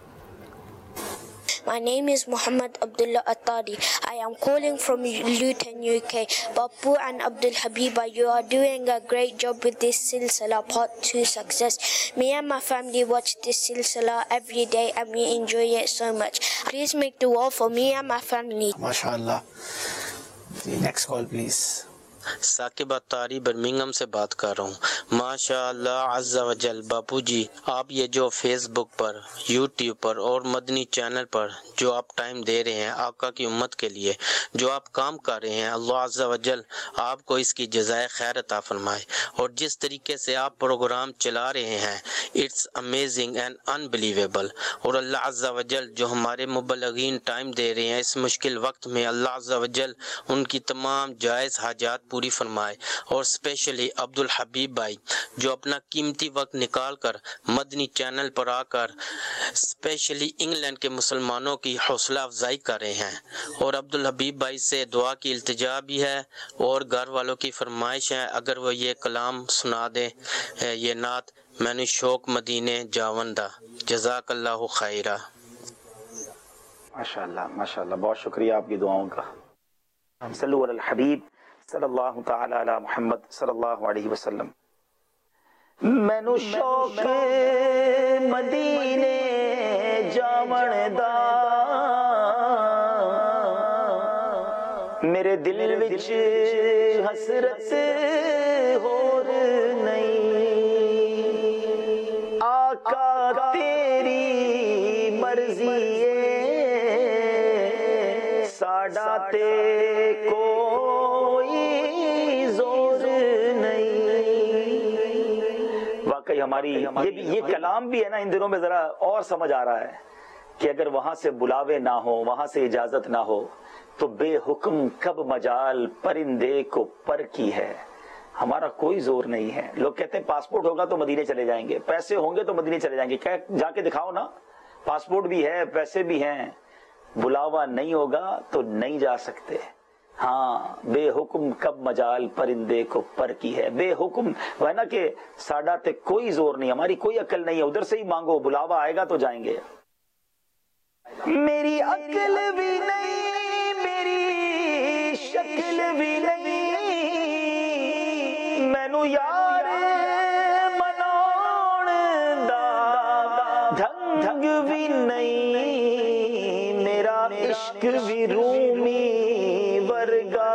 My name is Muhammad Abdullah Attari. I am calling from Luton, UK. Bapu and Abdul Habiba, you are doing a great job with this silsila, part 2 success. Me and my family watch this silsila every day and we enjoy it so much. Please make dua for me and my family. MashaAllah. Next call please. Saqib Attari Birmingham से बात कर रहा हूँ। माशाअल्लाह अज़्ज़ा वजल बापू जी, आप ये जो Facebook पर, यूट्यूब पर और मदनी चैनल पर जो आप टाइम दे रहे हैं आका की उम्मत के लिए, जो आप काम कर रहे हैं, अल्लाह अज़्ज़ा वजल आपको इसकी जज़ाए खैर अता फरमाए। और जिस तरीके से आप प्रोग्राम चला रहे हैं, इट्स अमेजिंग एंड अनबिलीवेबल। और अल्लाह अज़्ज़ा वजल जो हमारे मुबल्लिगीन टाइम दे रहे हैं इस मुश्किल वक्त में, अल्लाह अज़्ज़ा वजल उनकी तमाम जायज़ हाजात पूरी फरमाए। और स्पेशली अब्दुल हबीब भाई जो अपना कीमती वक्त निकाल कर मदनी चैनल पर आकर स्पेशली इंग्लैंड के मुसलमानों की हौसला अफजाई कर रहे हैं। और अब्दुल हबीब भाई से दुआ की इल्तिजा भी है और घर वालों की फरमाइश है, अगर वो ये कलाम सुना दे, ये नात, मैंने शौक मदीने जावंदा, जज़ाकल्लाहु खैरा। माशाअल्लाह माशाअल्लाह, बहुत शुक्रिया आपकी दुआओं का। सल्लल्लाहु अलल हबीब सल्लल्लाहु तआला अला मुहम्मद सल्लल्लाहु अलैहि वसल्लम। मैनू शौक मदीने जावण दा, मेरे दिल विच हसरत होर नहीं। आका तेरी मर्जी साडा ते कोई जोर नहीं। वाकई हमारी ये कलाम भी है ना, इन दिनों में जरा और समझ आ रहा है कि अगर वहां से बुलावे ना हो, वहां से इजाजत ना हो तो बेहुक्म कब मजाल परिंदे को पर की है। हमारा कोई जोर नहीं है। लोग कहते हैं पासपोर्ट होगा तो मदीने चले जाएंगे, पैसे होंगे तो मदीने चले जाएंगे। क्या जाके दिखाओ ना, पासपोर्ट भी है, पैसे भी हैं, बुलावा नहीं होगा तो नहीं जा सकते। हाँ, बेहुक्म कब मजाल परिंदे को पर की है। बेहुक्म है ना कि साडा ते कोई जोर नहीं, हमारी कोई अकल नहीं है, उधर से ही मांगो, बुलावा आएगा तो जाएंगे। मेरी अकल भी नहीं, मेरी शक्ल भी नहीं, मैनू यार मनाउण दा ढंग भी नहीं, मेरा इश्क भी रूमी वर्गा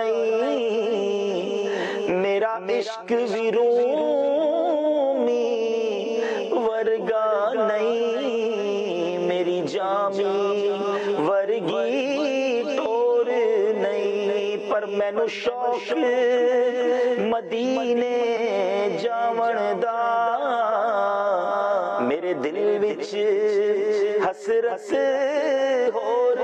नहीं, मेरा इश्क भी रूमी वर्गा नहीं, मेरी जामी वर्गी टोर नहीं। पर मैनू शौक شوق مدینے جاون دا میرے دل وچ حسرت ہور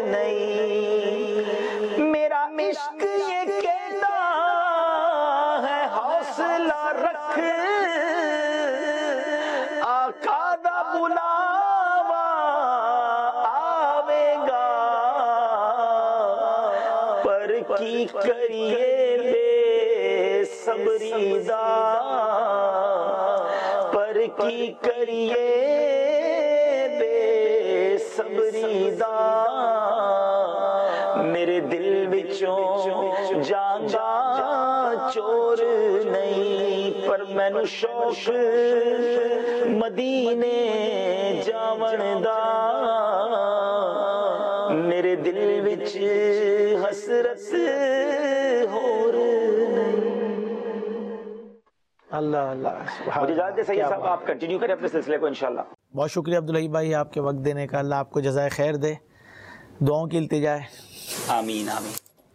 نہیں میرا عشق یہ کہتا ہے حوصلہ رکھ آقا دا بلاوا آوے گا پر کی کریے بے صبری دا پر کی کریے بے صبری دا میرے دل وچوں جاندا چور نہیں پر مینوں شوق مدینے جاون دا میرے دل وچ حسرت ہور نہیں. اللہ اللہ. مجھے اجازت دے سید صاحب آپ کنٹینیو کریں اپنے سلسلے کو انشاءاللہ. بہت شکریہ عبدالحی بھائی آپ کے وقت دینے کا. اللہ آپ کو جزائے خیر دے. دعاؤں کی التجا ہے. آمین آمین.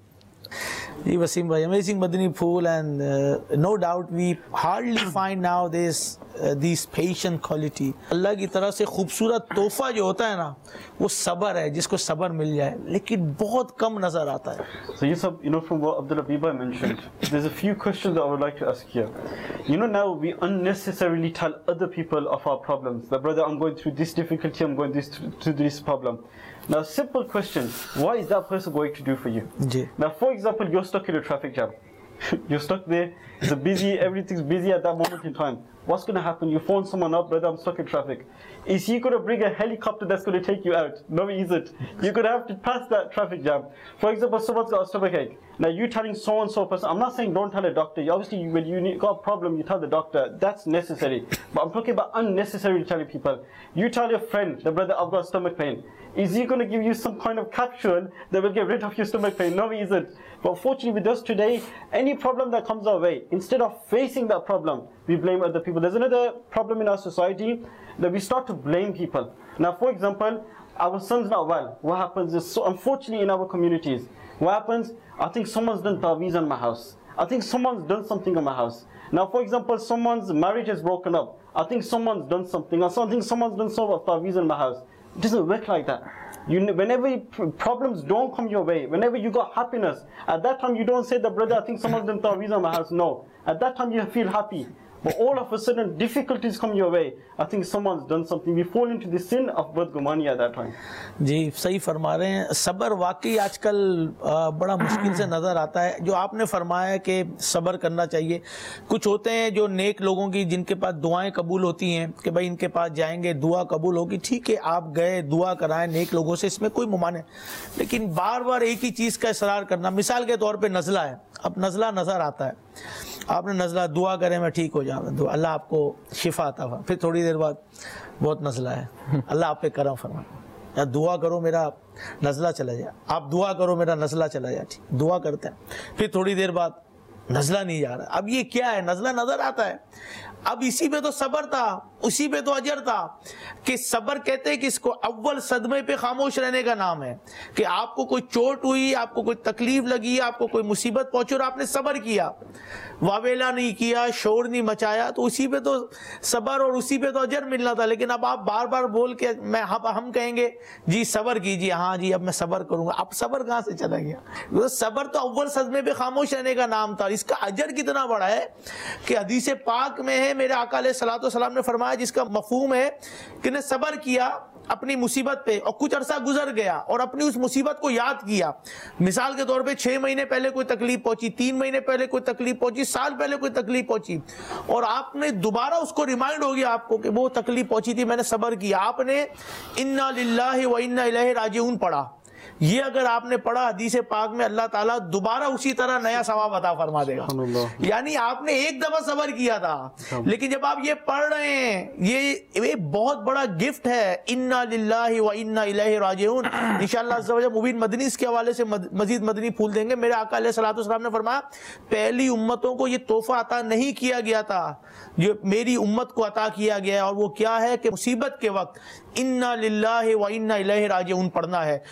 جی وسیم بھائی, amazing Madani Phool, and no doubt we hardly find nowadays these patient quality. اللہ کی طرح سے خوبصورت تحفہ جو ہوتا ہے نا وہ صبر ہے, جس کو صبر مل جائے, لیکن بہت کم نظر آتا ہے. So yes, from what Abdul Habib mentioned, there's a few questions that I would like to ask here. Now we unnecessarily tell other people of our problems. That brother, I'm going through this difficulty, I'm going through this problem. Now, simple question, what is that person going to do for you? Now, for example, you're stuck in a traffic jam. You're stuck there, it's busy, everything's busy at that moment in time. What's going to happen? You phone someone up, brother, I'm stuck in traffic. Is he going to bring a helicopter that's going to take you out? No, he isn't. You're going to have to pass that traffic jam. For example, someone's got a stomachache. Now, you're telling so-and-so person, I'm not saying don't tell a doctor. Obviously, when you got a problem, you tell the doctor. That's necessary. But I'm talking about unnecessarily telling people. You tell your friend, the brother, I've got stomach pain. Is he going to give you some kind of capsule that will get rid of your stomach pain? No, he isn't. But fortunately with us today, any problem that comes our way, instead of facing that problem, we blame other people. There's another problem in our society that we start to blame people. Now, for example, our son's not well. What happens is, so unfortunately in our communities, what happens? I think someone's done taweez on my house. I think someone's done something on my house. Now, for example, someone's marriage has broken up. I think someone's done something. I think someone's done some taweez on my house. It doesn't work like that. Whenever problems don't come your way, whenever you got happiness, at that time you don't say that, brother, I think someone's done taweez on my house. No. At that time you feel happy. But all of a sudden difficulties come your way. I think someone's done something. We fall into the sin of بدگمانی at that time. جی صحیح فرما رہے ہیں. صبر واقعی آج کل بڑا مشکل سے نظر آتا ہے. جو آپ نے فرمایا کہ صبر کرنا چاہیے. کچھ ہوتے ہیں جو نیک لوگوں کی, جن کے پاس دعائیں قبول ہوتی ہیں کہ بھائی ان کے پاس جائیں گے دعا قبول ہوگی. ٹھیک ہے, آپ گئے دعا کرائیں نیک لوگوں سے, اس میں کوئی ممانعت, لیکن بار بار ایک ہی چیز کا اصرار کرنا. مثال کے طور پہ نزلہ ہے. اب نزلہ نظر آتا ہے, آپ نے نزلہ, دعا کریں میں ٹھیک ہو جاؤں, اللہ آپ کو شفا عطا فرمائے. پھر تھوڑی دیر بعد بہت نزلہ ہے, اللہ آپ پہ کرم فرمائے. یا دعا کرو میرا نزلہ چلا جائے, آپ دعا کرو میرا نزلہ چلا جائے. ٹھیک, دعا کرتے ہیں, پھر تھوڑی دیر بعد نزلہ نہیں جا رہا. اب یہ کیا ہے؟ نزلہ نظر آتا ہے. اب اسی پہ تو صبر تھا, اسی پہ تو اجر تھا. کہ صبر کہتے ہیں کہ اس کو اول صدمے پہ خاموش رہنے کا نام ہے. کہ آپ کو کوئی چوٹ ہوئی, آپ کو کوئی تکلیف لگی, آپ کو کوئی مصیبت پہنچی اور آپ نے صبر کیا, واویلا نہیں کیا, شور نہیں مچایا, تو اسی پہ تو صبر اور اسی پہ تو اجر ملنا تھا. لیکن اب آپ بار بار بول کے ہم کہیں گے جی صبر کیجیے, ہاں جی اب میں صبر کروں گا. اب صبر کہاں سے چلا گیا؟ صبر تو اول صدمے پہ خاموش رہنے کا نام تھا. اس کا اجر کتنا بڑا ہے کہ حدیث پاک میں ہے, میرے آقا علیہ الصلوۃ والسلام نے فرمایا, جس کا مفہوم ہے کہ نے صبر کیا اپنی مصیبت پہ اور کچھ عرصہ گزر گیا اور اپنی اس مصیبت کو یاد کیا. مثال کے طور پہ 6 مہینے پہلے کوئی تکلیف پہنچی, 3 مہینے پہلے کوئی تکلیف پہنچی, سال پہلے کوئی تکلیف پہنچی, اور آپ نے دوبارہ اس کو ریمائنڈ ہو گیا آپ کو کہ وہ تکلیف پہنچی تھی, میں نے صبر کیا. آپ نے انا للہ و انا الیہ راجعون پڑھا. یہ اگر آپ نے پڑھا حدیث پاک میں, اللہ تعالیٰ دوبارہ اسی طرح نیا ثواب عطا فرما دے گا. یعنی آپ نے ایک دفعہ صبر کیا تھا, لیکن جب آپ یہ پڑھ رہے ہیں, یہ بہت بڑا گفٹ ہے. انا للہ و انا الیہ راجعون. انشاءاللہ عز و جل مبین مدنی اس کے حوالے سے مزید مدنی پھول دیں گے. میرے آقا علیہ الصلوۃ والسلام نے فرمایا, پہلی امتوں کو یہ تحفہ عطا نہیں کیا گیا تھا جو میری امت کو عطا کیا گیا ہے, اور وہ کیا ہے کہ مصیبت کے وقت انا للہ و انا الیہ راجعون پڑھنا ہے. یہ صرف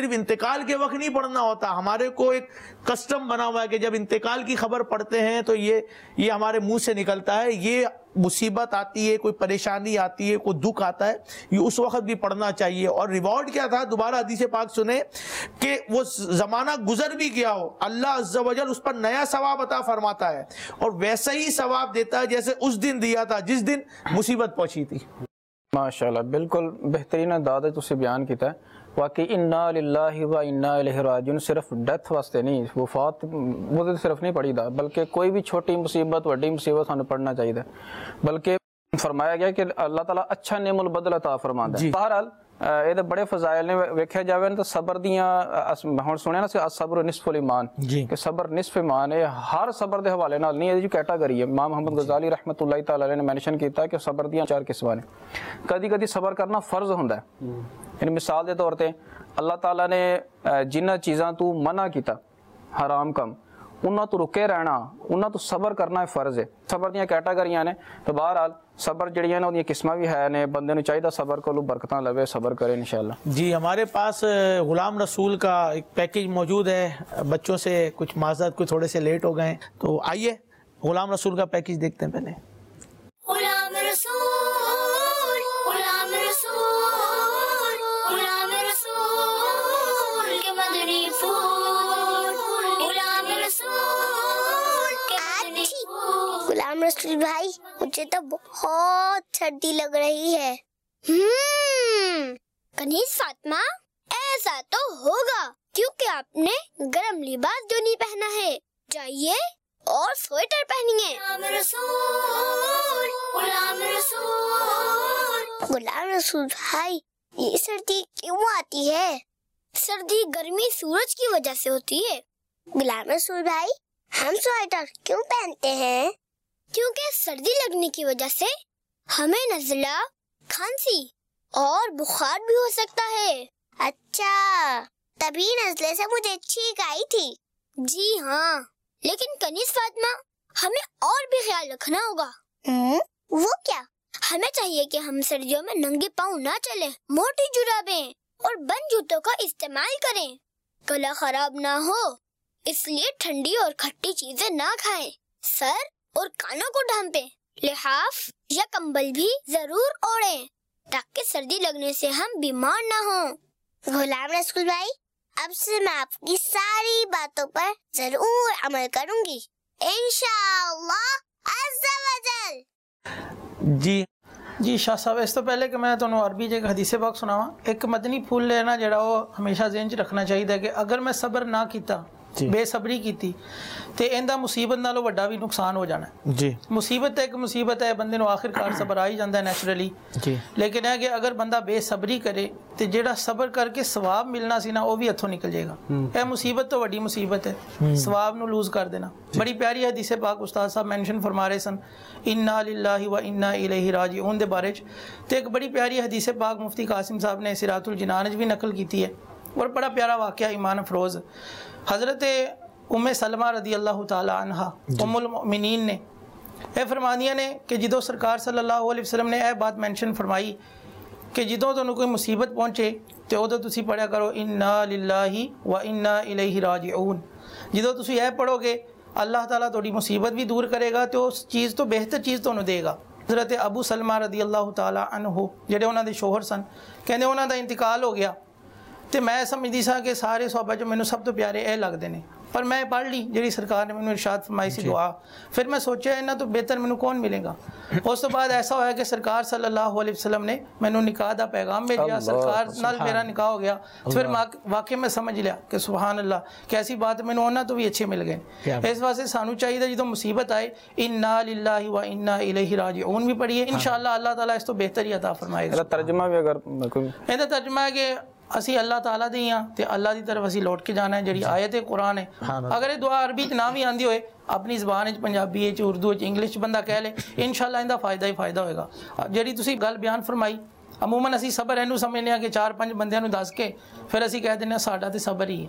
صرف انتقال کے وقت نہیں پڑھنا ہوتا. ہمارے کو ایک کسٹم بنا ہوا ہے کہ جب انتقال کی خبر پڑھتے ہیں تو یہ ہمارے منہ سے نکلتا ہے, یہ مصیبت آتی ہے, کوئی پریشانی آتی ہے, کوئی دکھ آتا ہے, یہ اس وقت بھی پڑھنا چاہیے. اور ریوارڈ کیا تھا, دوبارہ حدیث پاک سنیں کہ وہ زمانہ گزر بھی گیا ہو, اللہ عز و جل اس پر نیا ثواب عطا فرماتا ہے اور ویسا ہی ثواب دیتا ہے جیسے اس دن دیا تھا جس دن مصیبت پہنچی تھی. ماشاءاللہ, بالکل بہترین انداز تسی بیان کیتا ہے. واقعی انا للہ و انا الیہ راجعون صرف ڈیتھ واسطے نہیں, وفات وہ صرف نہیں پڑھی دا, بلکہ کوئی بھی چھوٹی مصیبت وڈی مصیبت سانو پڑھنا چاہیے, بلکہ فرمایا گیا کہ اللہ تعالیٰ اچھا نعم البدل عطا فرماندا ہے. بہرحال یہ بڑے فضائل نے ویکھیا جاوے تو صبر دیاں ہن سنیا نا صبر نصف الایمان, کہ صبر نصف ایمان ہے. ہر صبر دے حوالے نال نہیں, یہ جو کیٹاگری ہے امام محمد غزالی رحمۃ اللہ تعالی علیہ نے مینشن کیتا ہے کہ صبر دیاں 4 قسماں نے. کدی کدی صبر کرنا فرض ہوندا ہے, یعنی مثال دے طور تے اللہ تعالیٰ نے جنہ چیزاں تو منع کیتا حرام کم, انہاں تو رکے رہنا, انہاں تو صبر کرنا فرض ہے. صبر دیاں کیٹاگریاں نے. تو بہرحال صبر جڑیاں نے اودیاں قسماں بھی ہے نے, بندے نوں چاہیے صبر کولو برکتاں لوے, صبر کرے انشاءاللہ. جی ہمارے پاس غلام رسول کا ایک پیکیج موجود ہے. بچوں سے کچھ معذرت, کچھ تھوڑے سے لیٹ ہو گئے, تو آئیے غلام رسول کا پیکیج دیکھتے ہیں. پہلے غلام رسول, غلام رسول, غلام رسول کے مدنی پھول, غلام رسول کے مدنی پھول. غلام رسول بھائی, مجھے تو بہت سردی لگ رہی ہے. کنیز فاطمہ, ایسا تو ہوگا کیونکہ آپ نے گرم لباس جو نہیں پہنا ہے. جائیے اور سویٹر پہنیے. غلام رسول, غلام رسول. غلام رسول بھائی, یہ سردی کیوں آتی ہے؟ سردی گرمی سورج کی وجہ سے ہوتی ہے. غلام رسول بھائی, ہم سویٹر کیوں پہنتے ہیں؟ کیونکہ سردی لگنے کی وجہ سے ہمیں نزلہ, کھانسی اور بخار بھی ہو سکتا ہے. اچھا, تبھی نزلے سے مجھے چھینک آئی تھی. جی ہاں, لیکن کنیز فاطمہ ہمیں اور بھی خیال رکھنا ہوگا. وہ کیا؟ ہمیں چاہیے کہ ہم سردیوں میں ننگے پاؤں نہ چلیں, موٹی جرابیں اور بند جوتوں کا استعمال کریں. گلا خراب نہ ہو اس لیے ٹھنڈی اور کھٹی چیزیں نہ کھائیں. سر اور کانوں کو ڈھانپیں. لحاف یا کمبل بھی ضرور اوڑھیں تاکہ سردی لگنے سے ہم بیمار نہ ہوں. غلام رسول بھائی, اب سے میں آپ کی ساری باتوں پر ضرور عمل کروں گی انشاءاللہ عز و جل. جی شاہ صاحب, اس تو پہلے کہ میں تمہیں عربی جے حدیث پاک سناواں, ایک مدنی پھول لینا جڑا وہ ہمیشہ ذہن چ رکھنا چاہیے کہ اگر میں صبر نہ کیتا, بے صبری کیتی, تے ایندا مصیبت نالوں وڈا بھی نقصان ہو جانا ہے. جی مصیبت ایک مصیبت ہے, بندے نو آخر کار صبر آ ہی جاندا ہے نیچرلی. لیکن ہے کہ اگر بندہ بے صبری کرے تے جیڑا صبر کر کے ثواب ملنا سی نا وہ بھی ہتھوں نکل جائے گا. اے مصیبت تو وڈی مصیبت ہے, ثواب نو لوز کر دینا. بڑی پیاری حدیث پاک استاد صاحب مینشن فرما رہے سن, انا للہ و انا الیہ راجعون دے بارے چ. تے ایک بڑی پیاری حدیث پاک مفتی قاسم صاحب نے صراط الجنان وچ بھی نقل کیتی ہے, اور بڑا پیارا واقعہ ایمان افروز. حضرت ام سلمہ رضی اللہ تعالی عنہ ام المؤمنین نے اے فرمانیاں نے کہ جدوں سرکار صلی اللہ علیہ وسلم نے اے بات مینشن فرمائی کہ جدوں تانوں کوئی مصیبت پہنچے تے اودوں تسی پڑھیا کرو انا للہ و انا الیہ راجعون. جدوں تسی اے پڑھو گے اللہ تعالیٰ تہاڈی مصیبت بھی دور کرے گا تے اس چیز تو بہتر چیز تانوں دے گا. حضرت ابو سلمہ رضی اللہ تعالی عنہ جڑے انہاں دے شوہر سن, کہندے انہاں دا انتقال ہو گیا تے میں سمجھدی سا کہ سارے صحابہ جو مینوں سب تو پیارے اے لگدے نے, پر میں پڑھ لی جڑی سرکار نے مینوں ارشاد فرمائی سی دعا. پھر میں سوچیا انہاں تو بہتر مینوں کون ملے گا. اس تو بعد ایسا ہوا کہ سرکار صلی اللہ علیہ وسلم نے مینوں نکاح دا پیغام بھیجا, سرکار نال میرا نکاح ہو گیا. پھر واقعی میں سمجھ لیا کہ سبحان اللہ کیسی بات, مینوں انہاں تو بھی اچھے مل گئے. اس واسطے سانو چاہیے جدوں مصیبت آئے انا للہ و انا الیہ راجعون بھی پڑھیے, انشاءاللہ اللہ تعالیٰ اس تو بہتر ہی عطا فرمائے گا. ترجمہ بھی اگر ਇਹਦਾ ترجمہ ہے کہ اسی اللہ تعالیٰ دی ہاں تے اللہ دی طرف اسی لوٹ کے جانا ہے. جڑی آیت قرآن ہے, اگر یہ دعا عربی نہ بھی آندی ہوئے اپنی زبان وچ, پنجابی وچ, اردو وچ, انگلش بندہ کہہ لے, انشاءاللہ ایندا فائدہ ہی فائدہ ہوئے گا. جڑی تسی گل بیان فرمائی, عموماً اسی صبر اینو سمجھنے ہیں کہ 4-5 بندیاں نو دس کے پھر اسی کہہ دینے ساڈا تے صبر ہی ہے.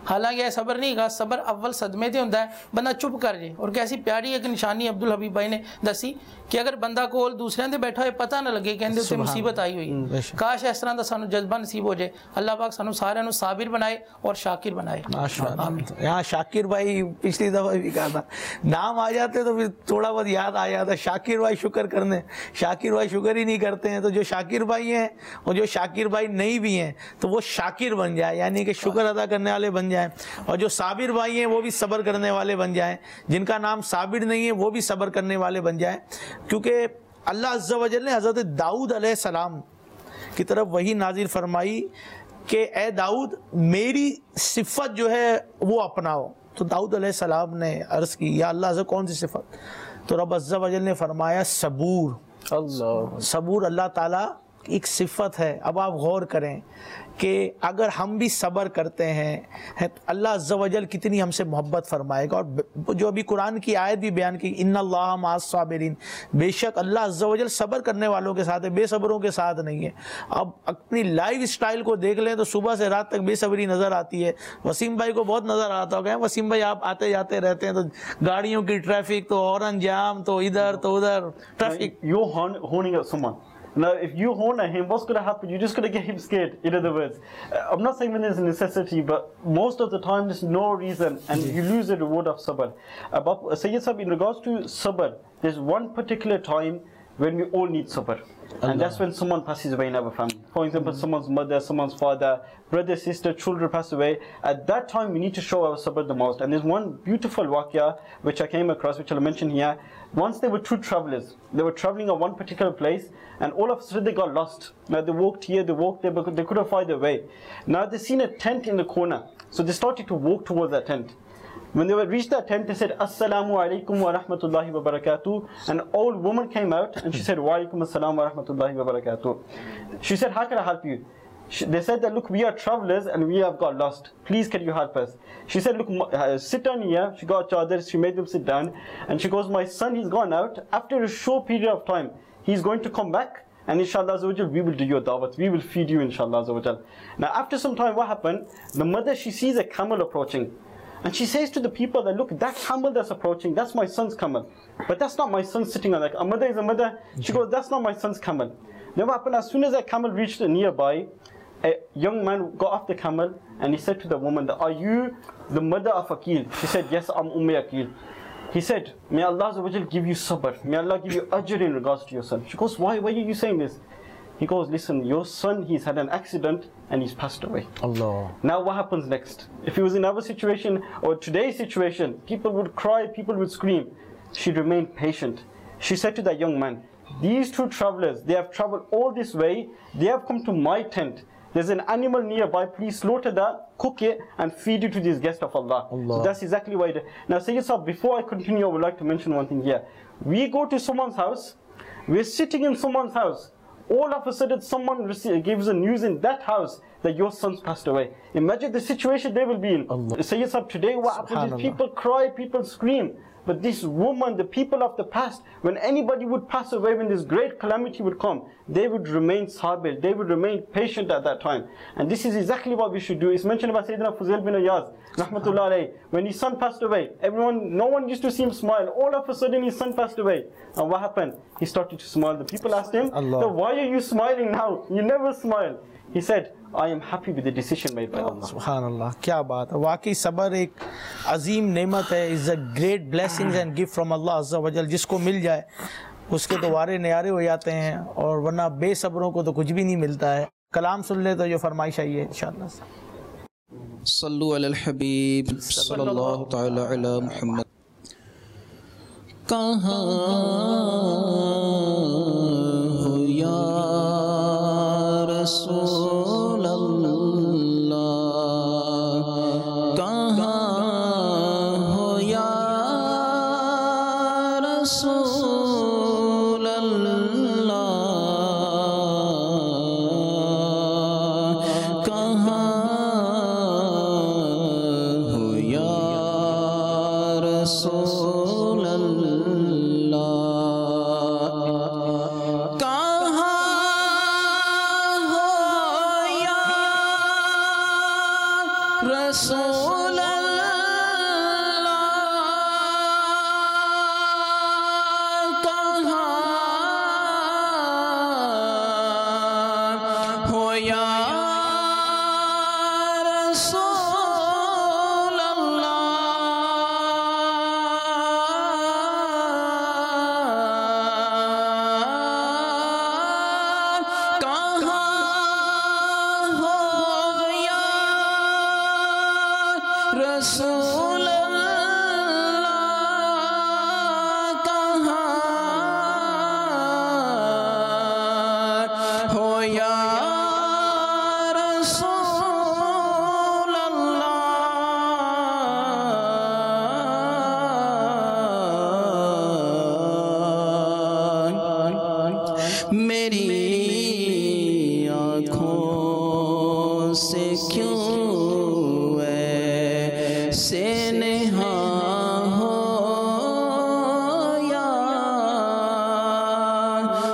हालांकि ਇਹ ਸਬਰ ਨਹੀਂ ਗਾ ਸਬਰ ਅਵਲ ਸਦਮੇ ਤੇ ਹੁੰਦਾ ਹੈ ਬੰਦਾ ਚੁੱਪ ਕਰ ਜੇ ਔਰ ਕੈਸੀ ਪਿਆਰੀ ਇੱਕ ਨਿਸ਼ਾਨੀ ਅਬਦੁਲ ਹਬੀਬ ਭਾਈ ਨੇ ਦੱਸੀ ਕਿ ਅਗਰ ਬੰਦਾ ਕੋਲ ਦੂਸਰਿਆਂ ਦੇ ਬੈਠਾ ਹੋਏ ਪਤਾ ਨਾ ਲੱਗੇ ਕਹਿੰਦੇ ਉੱਤੇ ਮੁਸੀਬਤ ਆਈ ਹੋਈ ਕਾਸ਼ ਇਸ ਤਰ੍ਹਾਂ ਦਾ ਸਾਨੂੰ ਜਜ਼ਬਾ ਨਸੀਬ ਹੋ ਜਾਏ ਅੱਲਾਹ पाक सानू सारे नु साबिर बनाए और शाकिर बनाए माशाअल्लाह। यहाँ शाकिर भाई पिछली दफ़ा भी कहा था नाम आ जाते तो फिर थोड़ा बहुत याद आ जाता शाकिर भाई शुक्र करने शाकिर भाई शुक्र ही नहीं करते हैं तो जो शाकिर भाई हैं और जो शाकिर भाई नहीं भी हैं तो वो शाकिर बन जाए यानी कि शुक्र अदा करने वाले बन जाए और जो साबिर भाई हैं वो भी सब्र करने वाले बन जाए जिनका नाम साबिर नहीं है वो भी सब्र करने वाले बन जाए क्योंकि अल्लाह अज़्ज़ा वजल ने हज़रत दाऊद अलैहिस्सलाम की तरफ वही नाजिल फरमाई कि ए दाऊद मेरी सिफत जो है वो अपनाओ तो दाऊद अलैहिस्सलाम ने अर्ज़ की या अल्लाह से कौन सी सिफत तो रब अज़्ज़ा वजल ने फरमाया सबूर अल्लाह सबूर अल्लाह ताला एक सिफत है। अब आप गौर करें कि अगर हम भी सब्र करते हैं तो अल्लाह अज़्ज़ा वजल कितनी हमसे मोहब्बत फरमाएगा और जो अभी कुरान की आयत भी बयान की इन्नल्लाह मअस साबिरीन बेशक अल्लाह अज़्ज़ा वजल सब्र करने वालों के साथ है बेसब्रों के साथ नहीं है। अब अपनी लाइफ स्टाइल को देख लें तो सुबह से रात तक बेसब्री नज़र आती है। वसीम भाई को बहुत नज़र आता होगा वसीम भाई आप आते जाते रहते हैं तो गाड़ियों की ट्रैफिक तो हॉर्न जाम तो इधर तो उधर traffic honing at someone. Now, if you horn at him, what's going to happen? You're just going to get him scared, in other words. I'm not saying when there's a necessity, but most of the time there's no reason, and you lose the reward of sabr. But Sayyid Sahib, in regards to sabr, there's one particular time when we all need sabr. And that's when someone passes away in our family. For example, someone's mother, someone's father, brother, sister, children pass away. At that time, we need to show our sabr the most. And there's one beautiful waqia which I came across, which I'll mention here. Once they were two travelers. They were traveling on one particular place, and all of a sudden they got lost. Now they walked here, they walked there, but they couldn't find their way. Now they seen a tent in the corner, so they started to walk towards that tent. When they reached that tent, they said, Assalamu alaikum wa rahmatullahi wa barakatuh. An old woman came out and she said, Wa alaikum assalam wa rahmatullahi wa barakatuh. She said, how can I help you? They said that, look, we are travelers and we have got lost. Please, can you help us? She said, look, sit down here. She got others, she made them sit down. And she goes, my son, he's gone out. After a short period of time, he's going to come back. And inshallah we will do your da'wat. We will feed you, inshallah. Now, after some time, what happened? The mother, she sees a camel approaching. And she says to the people that, look, that camel that's approaching, that's my son's camel. But that's not my son sitting on that. A mother is a mother. She goes, that's not my son's camel. Then what happened? As soon as that camel reached nearby, a young man got off the camel and he said to the woman, are you the mother of Aqil? She said, yes, I'm Aqil. He said, may Allah give you sabr. May Allah give you ajr in regards to your son. She goes, why are you saying this? He goes, listen, your son, he's had an accident and he's passed away. Allah. Now what happens next? If he was in our situation or today's situation, people would cry, people would scream. She remained patient. She said to that young man, these two travelers, they have traveled all this way, they have come to my tent. There's an animal nearby, please slaughter that, cook it, and feed it to these guests of Allah. So that's exactly why. Now, Sayyid Sahib, before I continue, I would like to mention one thing here. We go to someone's house, we're sitting in someone's house. All of a sudden, someone gives a news in that house that your son's passed away. Imagine the situation they will be in. Sayyid Sahib, today what happens is people cry, people scream. But this woman, the people of the past, when anybody would pass away, when this great calamity would come, they would remain sabir, they would remain patient at that time. And this is exactly what we should do. It's mentioned about Sayyidina Fuzail bin Iyaz, rahmatullah alayhi. When his son passed away, no one used to see him smile. All of a sudden his son passed away. And what happened? He started to smile. The people asked him, so why are you smiling now? You never smile. He said, I am happy with the decision made by Allah. Subhanallah, क्या बात है वाकई सब्र एक अजीम नेमत है is a great blessings and gift from अल्लाह अज़्ज़ा वजल जिसको मिल जाए उसके तो वारे न्यारे हो जाते हैं और वरना बेसब्रों को तो कुछ भी नहीं मिलता है कलाम सुन ले तो जो फरमाइश आई है इंशाअल्लाह सल्लु अलल हबीब सल्लल्लाहु तआला अला मुहम्मद कहाँ हो या रसूल अल्लाह कहाँ हो या रसूल अल्लाह कहाँ हो या रसूल अल्लाह कहाँ हो या रसूल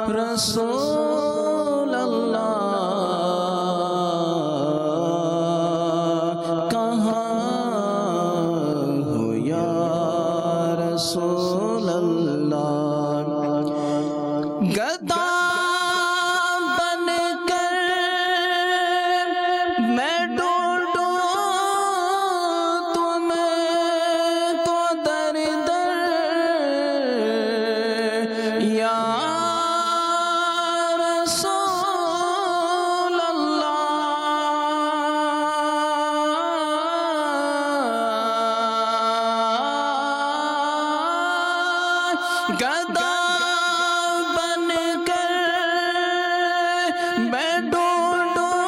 رسول اللہ کہاں ہو یا رسول اللہ گدا بن کر میں ڈھونڈوں تمہیں کو در در یا رسول اللہ گدا بن کر میں ڈھونڈوں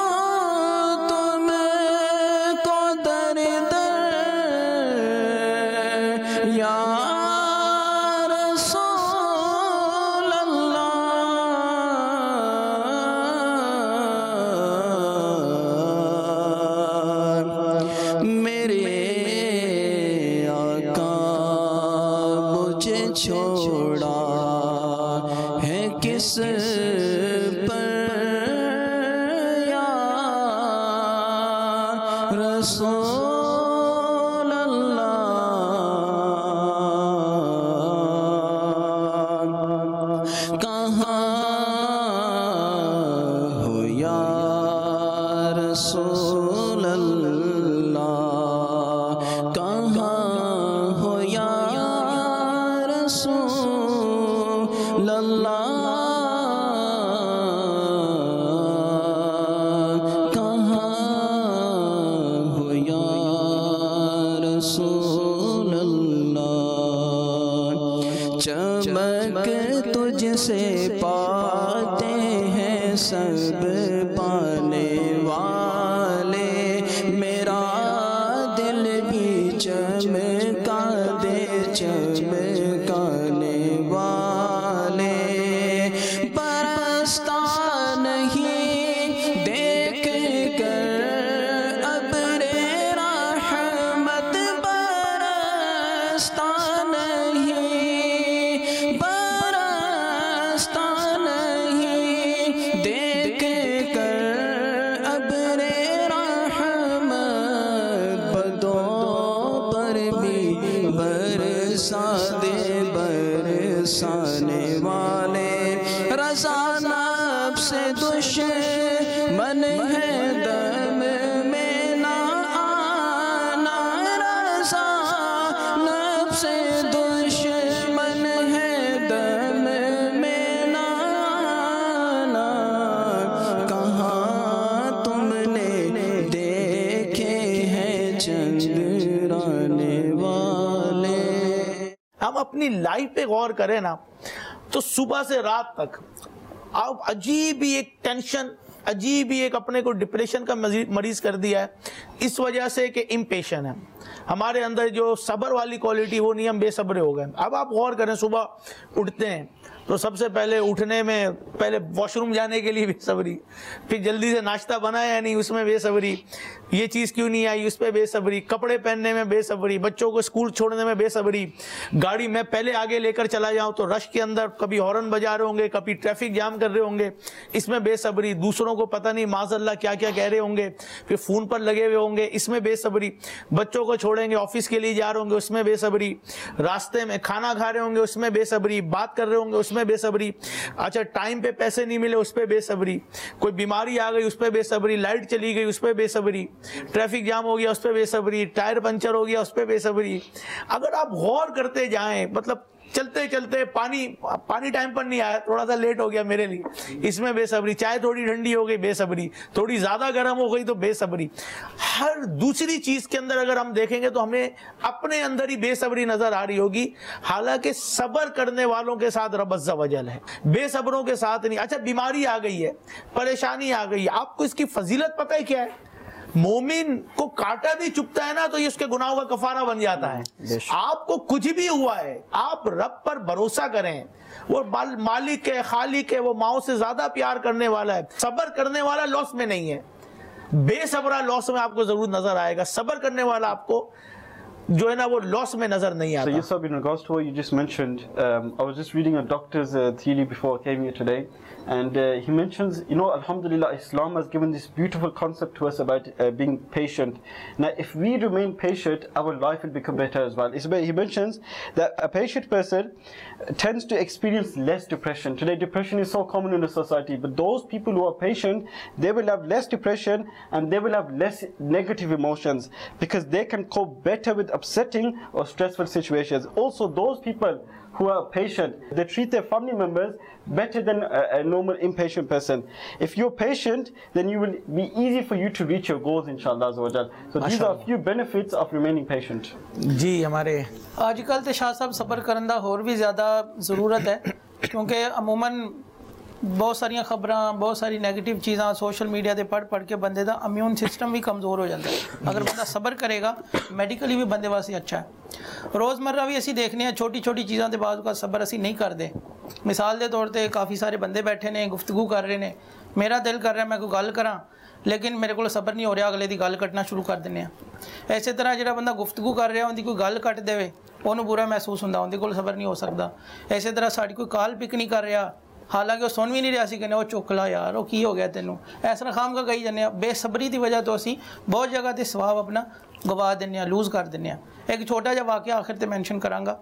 تمہیں کو در در یا رسول اللہ میرے آقا مجھے چھوڑا ہے کس پر یا رسول اللہ کہاں ہو یا رسول اللہ کہاں ہو یا رسول اللہ کہاں ہو یا رسول اللہ چمک تجھ سے پاتے ہیں سب پانے والے میرا دل بھی چمکا دے چمکانے والے برستا نہیں دیکھ کر ابر رحمت برستا نہیں برستا نہیں دیکھ کر ابر رحمت بدوں پر بھی برسا دے برسانے والے رضا نفس دشمن ہے دم میں نہ آنا رضا نفس دشمن ہے دم میں نہ آنا کہاں تم نے دیکھے ہیں چندرانے والے ہم اپنی لائف پہ غور کریں نا تو صبح سے رات تک آپ عجیب ہی ایک ٹینشن عجیب ہی ایک اپنے کو ڈپریشن کا مریض کر دیا ہے اس وجہ سے کہ امپیشن ہے ہمارے اندر جو صبر والی کوالٹی وہ نہیں ہم بے صبرے ہو گئے اب آپ غور کریں صبح اٹھتے ہیں تو سب سے پہلے اٹھنے میں پہلے واش روم جانے کے لیے بے صبری پھر جلدی سے ناشتہ بنایا نہیں اس میں بے صبری یہ چیز کیوں نہیں آئی اس پہ بے صبری کپڑے پہننے میں بے صبری بچوں کو اسکول چھوڑنے میں بے صبری گاڑی میں پہلے آگے لے کر چلا جاؤں تو رش کے اندر کبھی ہارن بجا رہے ہوں گے کبھی ٹریفک جام کر رہے ہوں گے اس میں بے صبری دوسروں کو پتہ نہیں معاذ اللہ کیا کیا کہہ رہے ہوں گے پھر فون پر لگے ہوئے ہوں گے اس میں بے صبری بچوں کو چھوڑیں گے آفس کے لیے جا رہے ہوں گے اس میں بے صبری راستے میں کھانا کھا رہے ہوں گے اس میں بے صبری بات کر رہے ہوں گے اس میں بے صبری اچھا ٹائم پہ پیسے نہیں ملے اس پہ بے صبری کوئی بیماری آ گئی اس پہ بے صبری لائٹ چلی گئی اس پہ بے صبری ٹریفک جام ہو گیا اس پہ بے صبری ٹائر پنچر ہو گیا اس پہ بے صبری اگر آپ غور کرتے جائیں مطلب چلتے چلتے پانی ٹائم پر نہیں آیا تھوڑا سا لیٹ ہو گیا میرے لیے اس میں بے صبری چائے تھوڑی ٹھنڈی ہو گئی بے صبری تھوڑی زیادہ گرم ہو گئی تو بے صبری ہر دوسری چیز کے اندر اگر ہم دیکھیں گے تو ہمیں اپنے اندر ہی بے صبری نظر آ رہی ہوگی حالانکہ صبر کرنے والوں کے ساتھ رب عز و جل ہے بے صبروں کے ساتھ نہیں اچھا بیماری آ گئی ہے پریشانی آ گئی ہے آپ کو اس کی فضیلت پتہ ہے کیا ہے مومن کو کانٹا بھی چبھتا ہے نا تو یہ اس کے گناہوں کا کفارہ بن جاتا ہے آپ کو کچھ بھی ہوا ہے آپ رب پر بھروسہ کریں وہ مالک ہے خالق ہے وہ ماؤں سے زیادہ پیار کرنے والا ہے صبر کرنے والا لاس میں نہیں ہے بے صبرہ لاس میں آپ کو ضرور نظر آئے گا صبر کرنے والا آپ کو जो है ना वो लॉस में नजर नहीं So आता. yes, sir, in regards to what you just mentioned, I was just reading a doctor's theory before I came here today, and he mentions, you know, alhamdulillah, Islam has given this beautiful concept to us about being patient. Now, if we remain patient, our life will become better as well. He mentions that a patient person tends to experience less depression. Today, depression is so common in the society, but those people who are patient, they will have less depression and they will have less negative emotions because they can cope better with upsetting or stressful situations. Also, those people who are patient, they treat their family members better than a normal impatient person. If you're patient, then you will be easy for you to reach your goals, inshallah azza wa jal. So these are a few benefits of remaining patient. जी हमारे आजकल तो शाह साहब सब्र करन दा होर भी ज़्यादा ज़रूरत है, क्योंकि अमूमन बहुत सारिया खबरां, बहुत सारी नेगेटिव चीज़ां सोशल मीडिया ते पढ़ के बंदे दा इम्यून सिस्टम भी कमज़ोर हो जाता है. अगर बंदा सब्र करेगा मैडिकली भी बंदे वास्ते अच्छा है. रोज़मर्रा भी असी देखने हैं छोटी छोटी चीज़ां ते बाद का सब्र असी नहीं करते. मिसाल के तौर पर काफ़ी सारे बंदे बैठे ने गुफ्तगू कर रहे हैं, मेरा दिल कर रहा है मैं कोई गल करा लेकिन मेरे को सब्र नहीं हो रहा, अगले की गल कटना शुरू कर देने. इस तरह जो बंदा गुफ्तगू कर रहा उनकी कोई गल कट दे उन्होंने बुरा महसूस होंदा, उनके कोल सब्र नहीं हो सकता. इस तरह साड़ी कोई कॉल पिक नहीं कर रहा, हालांकि वो सुन भी नहीं रहा सी कि वो चुक ला यार वो की हो गया तेनों, इस तरह खाम का कही जाने. बेसब्री की वजह तो असी बहुत जगह ते सवाब अपना गवा दें, लूज़ कर दें. एक छोटा जिहा वाक़या आखिर ते मैंशन करांगा.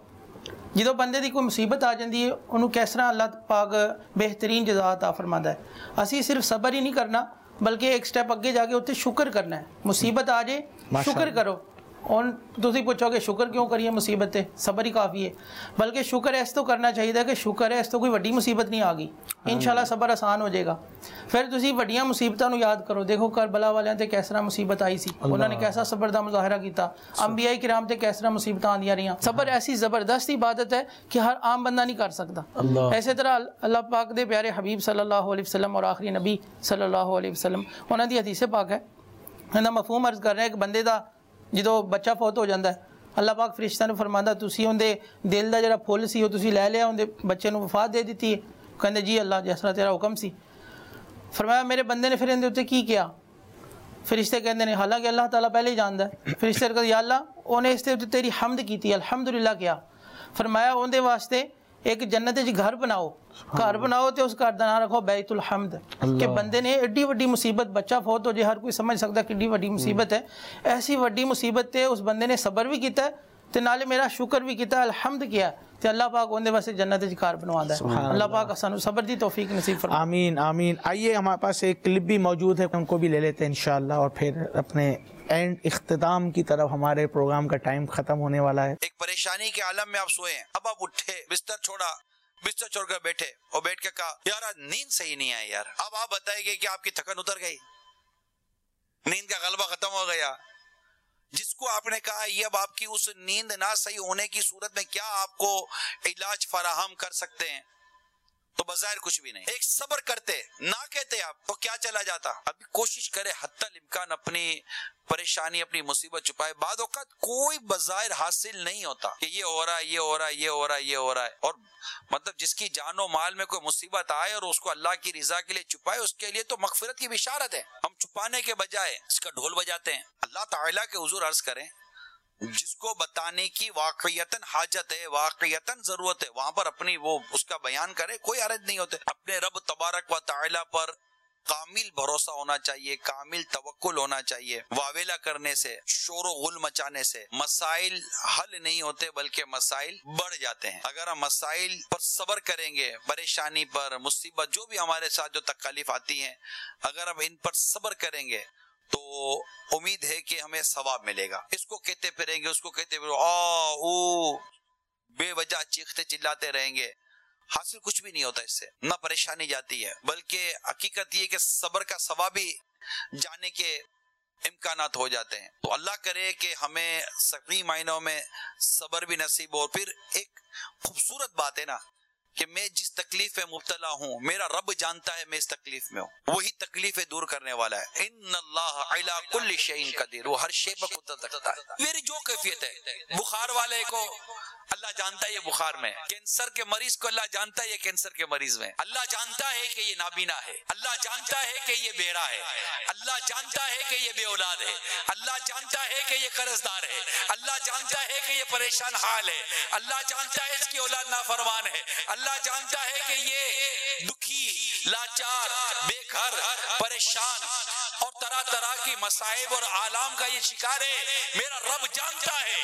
जो बंदे की कोई मुसीबत आ जाती है उन्होंने किस तरह अल्लाह पाक बेहतरीन जज़ा अता फरमाता है. असी सिर्फ सब्र ही नहीं करना बल्कि एक स्टैप अगे जाके उत्ते शुक्र करना है. मुसीबत आ जाए शुक्र करो. और तुम पूछोगे शुक्र क्यों करिए, मुसीबत है सब्र ही काफ़ी है. बल्कि शुक्र इस तो करना चाहिए कि शुक्र है इस तो कोई वड्डी मुसीबत नहीं आ गई, इंशाल्लाह सब्र आसान हो जाएगा. फिर तुम वड्डियां मुसीबतों याद करो. देखो करबला वालियां ते किस तरह मुसीबत आई सी, उन्होंने कैसा सब्र का मुजाहरा किया. अंबिया किराम ते किस तरह मुसीबत आंदियां रही. सब्र ऐसी ज़बरदस्त इबादत है कि हर आम बंदा नहीं कर सकता. इस तरह अल्लाह पाक दे प्यारे हबीब सल्लल्लाहु अलैहि वसल्लम और आखिरी नबी सल्लल्लाहु अलैहि वसल्लम उन्होंने दी हदीस पाक है, उन्होंने मफहूम अर्ज कर रहे हैं कि बंदे का जो बच्चा फौत हो जाता है अल्लाह पाक फरिश्ता ने फरमांदा तुसी उनके दिल का जो फुल सी तुसी लै लिया, उनके बच्चे को वफात दे दी है. कहते जी अल्लाह जिस तरह तेरा हुक्म सी. फरमाया मेरे बंदे ने फिर इनके उत्ते की किया. फरिश्ते कहते हैं हालांकि अल्लाह ताला पहले ही जानता है. फरिश्ते कहते या अल्लाह उन्हें इस उत्ते तेरी हम्द की, अल्हम्दुलिल्लाह किया. फरमाया उनके वास्ते एक जन्नत घर बनाओ, घर बनाओ तो उस घर का नाम रखो बैतुल हम्द. कि बंदे ने एड्डी वड्डी मुसीबत, बच्चा फौत हो जाए हर कोई समझ सकता कि एड्डी वड्डी मुसीबत है. ऐसी वड्डी मुसीबत है उस बंदे ने सब्र भी किया ते नाले मेरा शुक्र भी किया, अल्हम्द किया ते अल्लाह पाक उनके वास्ते जन्नत घर बनवाता है. अल्लाह पाक सानू सब्र की तौफीक नसीब फरमाए. आमीन आमीन. आइए हमारे पास एक क्लिप भी मौजूद है, उनको भी ले लेते हैं इंशाअल्लाह और फिर अपने एंड इख्तिताम की तरफ. हमारे प्रोग्राम का टाइम खत्म होने वाला है. एक परेशानी के आलम में आप सोए, अब आप उठे, बिस्तर छोड़ा, बिस्तर छोड़कर बैठे और बैठ के कहा यार आज नींद सही नहीं आई यार. अब आप बताएंगे कि आपकी थकन उतर गई, नींद का गलबा खत्म हो गया. जिसको आपने कहा ये अब आपकी उस नींद ना सही होने की सूरत में क्या आपको इलाज फराहम कर सकते हैं, तो बज़ाहिर कुछ भी नहीं. एक सब्र करते ना कहते आप तो क्या चला जाता. अभी कोशिश करे हत्तल इम्कान अपनी परेशानी अपनी मुसीबत छुपाए. बाद औक़ात कोई बज़ाहिर हासिल नहीं होता कि ये हो रहा है ये हो रहा है ये हो रहा है ये हो रहा है. और मतलब जिसकी जानो माल में कोई मुसीबत आए और उसको अल्लाह की रिजा के लिए छुपाए, उसके लिए तो मगफिरत की बिशारत है. हम छुपाने के बजाय इसका ढोल बजाते हैं. अल्लाह ताला के हुजूर अर्ज करें जिसको बताने की वाकईयतन हाजत है, वाकईयतन जरूरत है, वहां पर अपनी वो उसका बयान करे, कोई हरज नहीं होते. अपने रब तबारक व तआला पर कामिल भरोसा होना चाहिए, कामिल तवक्कुल होना चाहिए. वावेला करने से, शोर गुल मचाने से मसाइल हल नहीं होते बल्कि मसाइल बढ़ जाते हैं. अगर हम मसाइल पर सब्र करेंगे, परेशानी पर, मुसीबत जो भी हमारे साथ जो तकलीफ आती हैं, अगर हम इन पर सब्र करेंगे तो उम्मीद है कि हमें सवाब मिलेगा. इसको कहते फिरेंगे, उसको कहते फिरेंगे, बेवजह चीखते चिल्लाते रहेंगे, हासिल कुछ भी नहीं होता. इससे ना परेशानी जाती है बल्कि हकीकत ये कि सब्र का सवाब भी जाने के इम्कानात हो जाते हैं. तो अल्लाह करे कि हमें सही मायनों में सब्र भी नसीब हो. फिर एक खूबसूरत बात है ना کہ میں جس تکلیف میں مبتلا ہوں میرا رب جانتا ہے میں اس تکلیف میں ہوں، وہی تکلیفیں دور کرنے والا ہے. ان اللہ علی کل شیء قدیر، وہ ہر شے پر قدرت رکھتا ہے. میری جو کیفیت ہے، بخار والے کو اللہ جانتا ہے یہ بخار میں، کینسر کے مریض کو اللہ جانتا ہے یہ کینسر کے مریض میں، اللہ جانتا ہے کہ یہ نابینا ہے، اللہ جانتا ہے کہ یہ بہرا ہے، اللہ جانتا ہے کہ یہ بے اولاد ہے، اللہ جانتا ہے کہ یہ قرض دار ہے، اللہ جانتا ہے کہ یہ پریشان حال ہے، اللہ جانتا ہے اس کی اولاد نافرمان ہے، اللہ جانتا ہے کہ یہ دکھی، لاچار، بے گھر، پریشان اور طرح طرح کی مصائب اور آلام کا یہ شکار ہے. میرا رب جانتا ہے،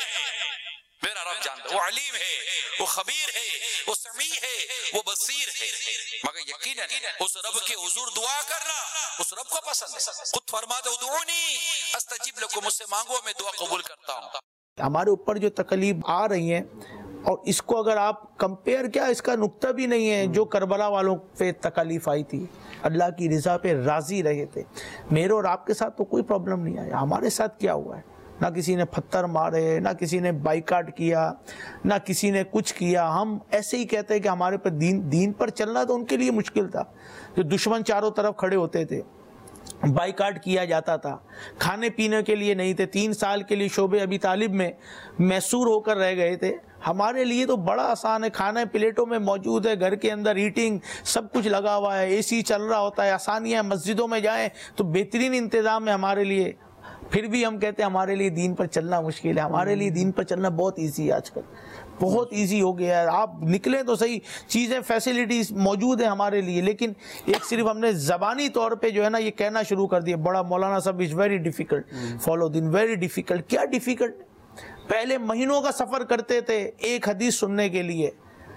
میرا رب جانتا ہے، وہ علیم ہے، وہ خبیر ہے، وہ سمیع ہے، وہ بصیر ہے. مگر یقیناً اس رب کے حضور دعا کرنا اس رب کو پسند ہے. خود فرماتے ادعونی استجب لکم، مجھ سے مانگو میں دعا قبول کرتا ہوں. ہمارے اوپر جو تکلیف آ رہی ہیں اور اس کو اگر آپ کمپیئر کیا، اس کا نقطہ بھی نہیں ہے جو کربلا والوں پہ تکلیف آئی تھی، اللہ کی رضا پہ راضی رہے تھے. میرے اور آپ کے ساتھ تو کوئی پرابلم نہیں آیا، ہمارے ساتھ کیا ہوا ہے؟ نہ کسی نے پتھر مارے، نہ کسی نے بائیکاٹ کیا، نہ کسی نے کچھ کیا. ہم ایسے ہی کہتے ہیں کہ ہمارے پر دین پر چلنا تو ان کے لیے مشکل تھا. جو دشمن چاروں طرف کھڑے ہوتے تھے، بائیکاٹ کیا جاتا تھا، کھانے پینے کے لیے نہیں تھے. 3 سال کے لیے شعبہ ابی طالب میں محصور ہو کر رہ گئے تھے. ہمارے لیے تو بڑا آسان ہے، کھانا پلیٹوں میں موجود ہے، گھر کے اندر ہیٹنگ سب کچھ لگا ہوا ہے، اے سی چل رہا ہوتا ہے، آسانیاں. مسجدوں میں جائیں تو بہترین انتظام ہے ہمارے لیے. پھر بھی ہم کہتے ہیں ہمارے لیے دین پر چلنا مشکل ہے. ہمارے لیے دین پر چلنا بہت ایزی ہے، آج کل بہت ایزی ہو گیا ہے. آپ نکلیں تو صحیح، چیزیں فیسیلیٹیز موجود ہیں ہمارے لیے، لیکن ایک صرف ہم نے زبانی طور پہ جو ہے نا یہ کہنا شروع کر دیا، بڑا مولانا صاحب از ویری ڈیفیکلٹ فالو دین، ویری ڈیفیکلٹ. کیا ڈیفیکلٹ؟ پہلے مہینوں کا سفر کرتے تھے ایک حدیث سننے کے لیے.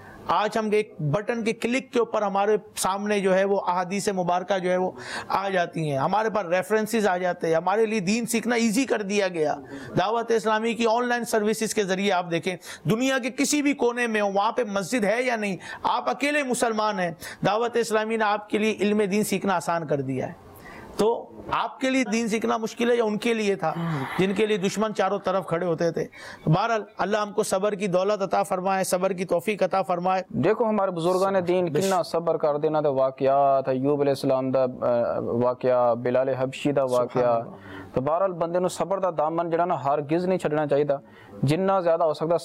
آج ہم ایک بٹن کے کلک کے اوپر ہمارے سامنے جو ہے وہ احادیث مبارکہ جو ہے وہ آ جاتی ہیں، ہمارے پاس ریفرنسز آ جاتے ہیں. ہمارے لیے دین سیکھنا ایزی کر دیا گیا. دعوت اسلامی کی آن لائن سروسز کے ذریعے آپ دیکھیں دنیا کے کسی بھی کونے میں ہو، وہاں پہ مسجد ہے یا نہیں، آپ اکیلے مسلمان ہیں، دعوت اسلامی نے آپ کے لیے علم دین سیکھنا آسان کر دیا ہے. تو آپ کے لیے دین سیکھنا مشکل ہے یا ان کے لیے تھا جن کے لیے دشمن چاروں طرف کھڑے ہوتے تھے؟ بہرحال اللہ ہم کو صبر کی دولت عطا فرمائے، صبر کی توفیق عطا فرمائے. دیکھو ہمارے بزرگان دین کتنا صبر کر دینا دا واقعات، ایوب علیہ السلام دا واقعہ، بلال حبشی دا واقعہ. تو بہرحال بندے نو صبر دا دامن جڑا نا ہرگز نہیں چھڈنا چاہیے. جننا زیادہ ہو سکتا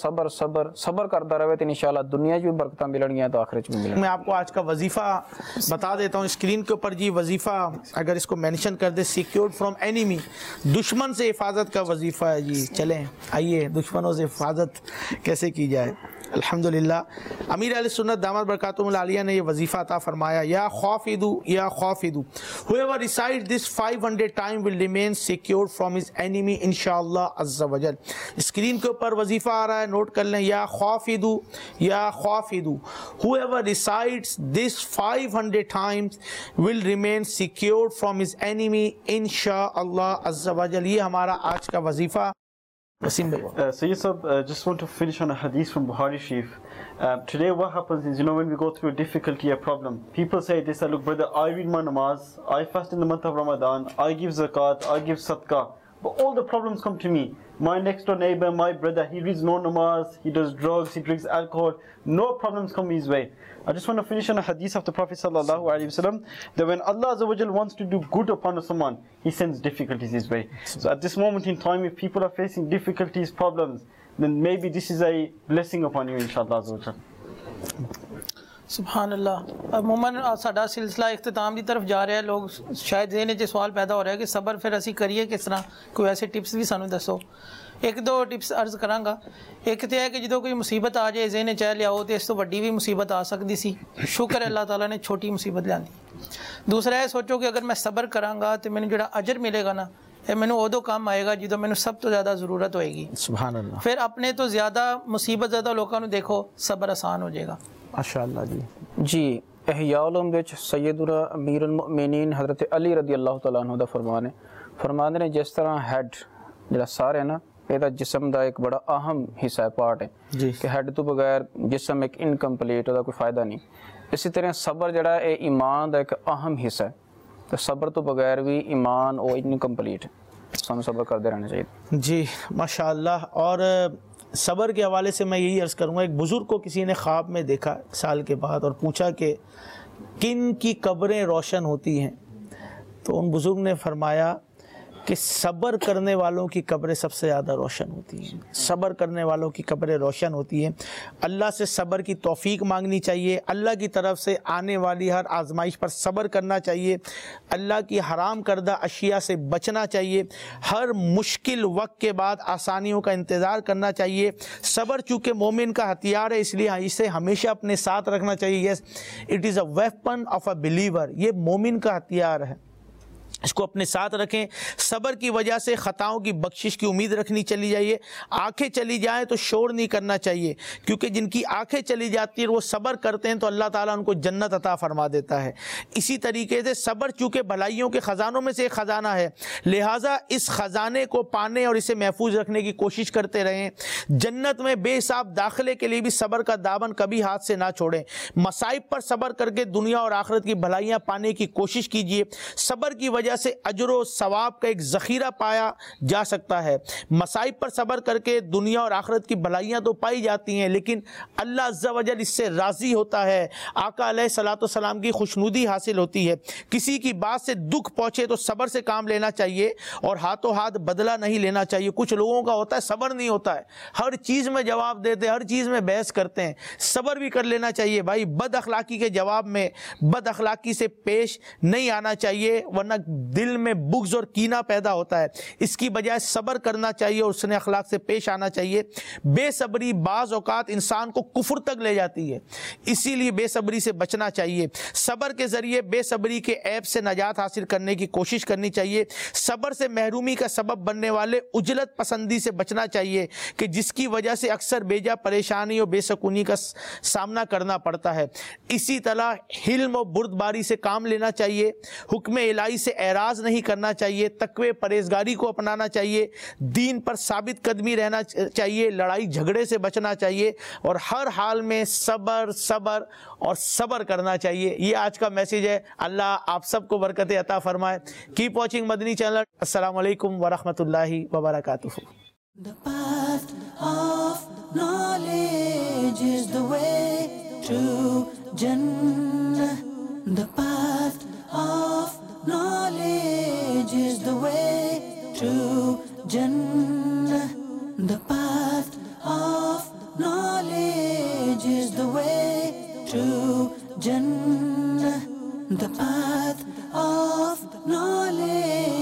صبر کرتا رہے تو انشاءاللہ دنیا میں برکتاں ملنی ہیں تو آخرت میں ملنی. میں آپ کو آج کا وظیفہ بتا دیتا ہوں اسکرین کے اوپر. جی وظیفہ اگر اس کو مینشن کر دے، سیکیورڈ فرام اینیمی، دشمن سے حفاظت کا وظیفہ ہے. جی چلیں آئیے دشمنوں سے حفاظت کیسے کی جائے. الحمدللہ امیر اہل سنت دامت برکاتہم العالیہ نے یہ وظیفہ عطا فرمایا. یا خافدو یا خافدو، whoever recites this 500 times will remain secured from his enemy inshallah azza wa jal. Screen کے اوپر وظیفہ آ رہا ہے، نوٹ کر لیں. یا خافدو یا خافدو، whoever recites this 500 times will remain secured from his enemy inshallah azza wa jal. یہ ہمارا آج کا وظیفہ. Sayyid Sahab, just want to finish on a hadith from Bukhari Sharif. Today what happens is, when we go through a difficulty, a problem, people say this, look brother, I read my namaz, I fast in the month of Ramadan, I give zakat, I give sadaqah, but all the problems come to me. My next door neighbor, my brother, he reads no namaz, he does drugs, he drinks alcohol, no problems come his way. I just want to finish on a hadith of the Prophet sallallahu alaihi wasallam, that when Allah Azza wa Jal wants to do good upon someone, He sends difficulties his way. So at this moment in time, if people are facing difficulties, problems, then maybe this is a blessing upon you, inshallah Azza wa Jal. سبحان اللہ. عموماً ساڈا سلسلہ اختتام کی طرف جا رہا ہے. لوگ شاید ذہن وچ سوال پیدا ہو رہا ہے کہ صبر پھر اسی کریے کس طرح، کوئی ایسے ٹپس بھی سانو دسو. ایک دو ٹپس عرض کراں گا. ایک تو ہے کہ جدوں کوئی مصیبت آ جائے ذہن چاہ لیاؤ تو اس تو وڈی بھی مصیبت آ سکتی سی، شکر ہے اللہ تعالیٰ نے چھوٹی مصیبت لیاندی. دوسرا ہے سوچو کہ اگر میں صبر کراں گا تو مینوں جڑا اجر ملے گا نا، مینوں ادو کام آئے گا جدوں مینوں سب تو زیادہ ضرورت ہوئے گی. سبحان اللہ. پھر اپنے تو زیادہ مصیبت زیادہ لوگوں نوں دیکھو، صبر آسان ہو جائے گا. ماشاءاللہ. جی احیاء العلوم وچ سیدنا امیر المؤمنین حضرت علی رضی اللہ تعالیٰ عنہ دا فرمانے نے جس طرح ہیڈ جڑا سارے نا یہ جسم دا ایک بڑا اہم حصہ ہے، پارٹ ہے جی، کہ ہیڈ تو بغیر جسم ایک انکمپلیٹ دا کوئی فائدہ نہیں. اسی طرح صبر جڑا ہے ایمان دا ایک اہم حصہ ہے، تو صبر تو بغیر بھی ایمان او انکمپلیٹ ہے. سانو صبر کرتے رہنا چاہیے. جی ماشاءاللہ. اور صبر کے حوالے سے میں یہی عرض کروں گا، ایک بزرگ کو کسی نے خواب میں دیکھا ایک سال کے بعد اور پوچھا کہ کن کی قبریں روشن ہوتی ہیں، تو ان بزرگ نے فرمایا کہ صبر کرنے والوں کی قبریں سب سے زیادہ روشن ہوتی ہیں، صبر کرنے والوں کی قبریں روشن ہوتی ہیں۔ اللہ سے صبر کی توفیق مانگنی چاہیے، اللہ کی طرف سے آنے والی ہر آزمائش پر صبر کرنا چاہیے، اللہ کی حرام کردہ اشیاء سے بچنا چاہیے، ہر مشکل وقت کے بعد آسانیوں کا انتظار کرنا چاہیے۔ صبر چونکہ مومن کا ہتھیار ہے، اس لیے اسے ہمیشہ اپنے ساتھ رکھنا چاہیے۔ Yes it is a weapon of a believer, یہ مومن کا ہتھیار ہے، اس کو اپنے ساتھ رکھیں۔ صبر کی وجہ سے خطاؤں کی بخشش کی امید رکھنی چلی جائیے۔ آنکھیں چلی جائیں تو شور نہیں کرنا چاہیے، کیونکہ جن کی آنکھیں چلی جاتی ہیں وہ صبر کرتے ہیں تو اللہ تعالیٰ ان کو جنت عطا فرما دیتا ہے۔ اسی طریقے سے صبر چونکہ بھلائیوں کے خزانوں میں سے ایک خزانہ ہے، لہٰذا اس خزانے کو پانے اور اسے محفوظ رکھنے کی کوشش کرتے رہیں۔ جنت میں بے حساب داخلے کے لیے بھی صبر کا دامن کبھی ہاتھ سے نہ چھوڑیں۔ مصائب پر صبر کر کے دنیا اور آخرت کی بھلائیاں پانے کی کوشش کیجیے۔ صبر کی وجہ سے اجر و ثواب کا ایک ذخیرہ پایا جا سکتا ہے۔ مصائب پر صبر کر کے دنیا اور آخرت کی بھلائیاں تو پائی جاتی ہیں، لیکن اللہ عز و جل اس سے راضی ہوتا ہے، آقا علیہ الصلوۃ والسلام کی خوشنودی حاصل ہوتی ہے۔ کسی کی بات سے دکھ پہنچے تو صبر سے کام لینا چاہیے اور ہاتھوں ہاتھ بدلہ نہیں لینا چاہیے۔ کچھ لوگوں کا ہوتا ہے صبر نہیں ہوتا ہے، ہر چیز میں جواب دیتے، ہر چیز میں بحث کرتے ہیں۔ صبر بھی کر لینا چاہیے بھائی، بد اخلاقی کے جواب میں بد اخلاقی سے پیش نہیں آنا چاہیے، ورنہ دل میں بغض اور کینہ پیدا ہوتا ہے۔ اس کی بجائے صبر کرنا چاہیے اور حسن اخلاق سے پیش آنا چاہیے۔ بے صبری بعض اوقات انسان کو کفر تک لے جاتی ہے، اسی لیے بے صبری سے بچنا چاہیے۔ صبر کے ذریعے بے صبری کے عیب سے نجات حاصل کرنے کی کوشش کرنی چاہیے۔ صبر سے محرومی کا سبب بننے والے عجلت پسندی سے بچنا چاہیے کہ جس کی وجہ سے اکثر بیجا پریشانی اور بے سکونی کا سامنا کرنا پڑتا ہے۔ اسی طرح حلم اور بردباری سے کام لینا چاہیے، حکم الہی سے اعراض نہیں کرنا چاہیے، تقوی پرہیزگاری کو اپنانا چاہیے، دین پر ثابت قدمی رہنا چاہیے، لڑائی جھگڑے سے بچنا چاہیے اور ہر حال میں صبر صبر اور صبر کرنا چاہیے۔ یہ آج کا میسیج ہے۔ اللہ آپ سب کو برکت عطا فرمائے۔ Keep watching Madani channel. السلام علیکم ورحمۃ اللہ وبرکاتہ۔ The path of knowledge is the way to Jannah. The path of knowledge is the way to Jannah. The path of knowledge is the way to Jannah. The path of knowledge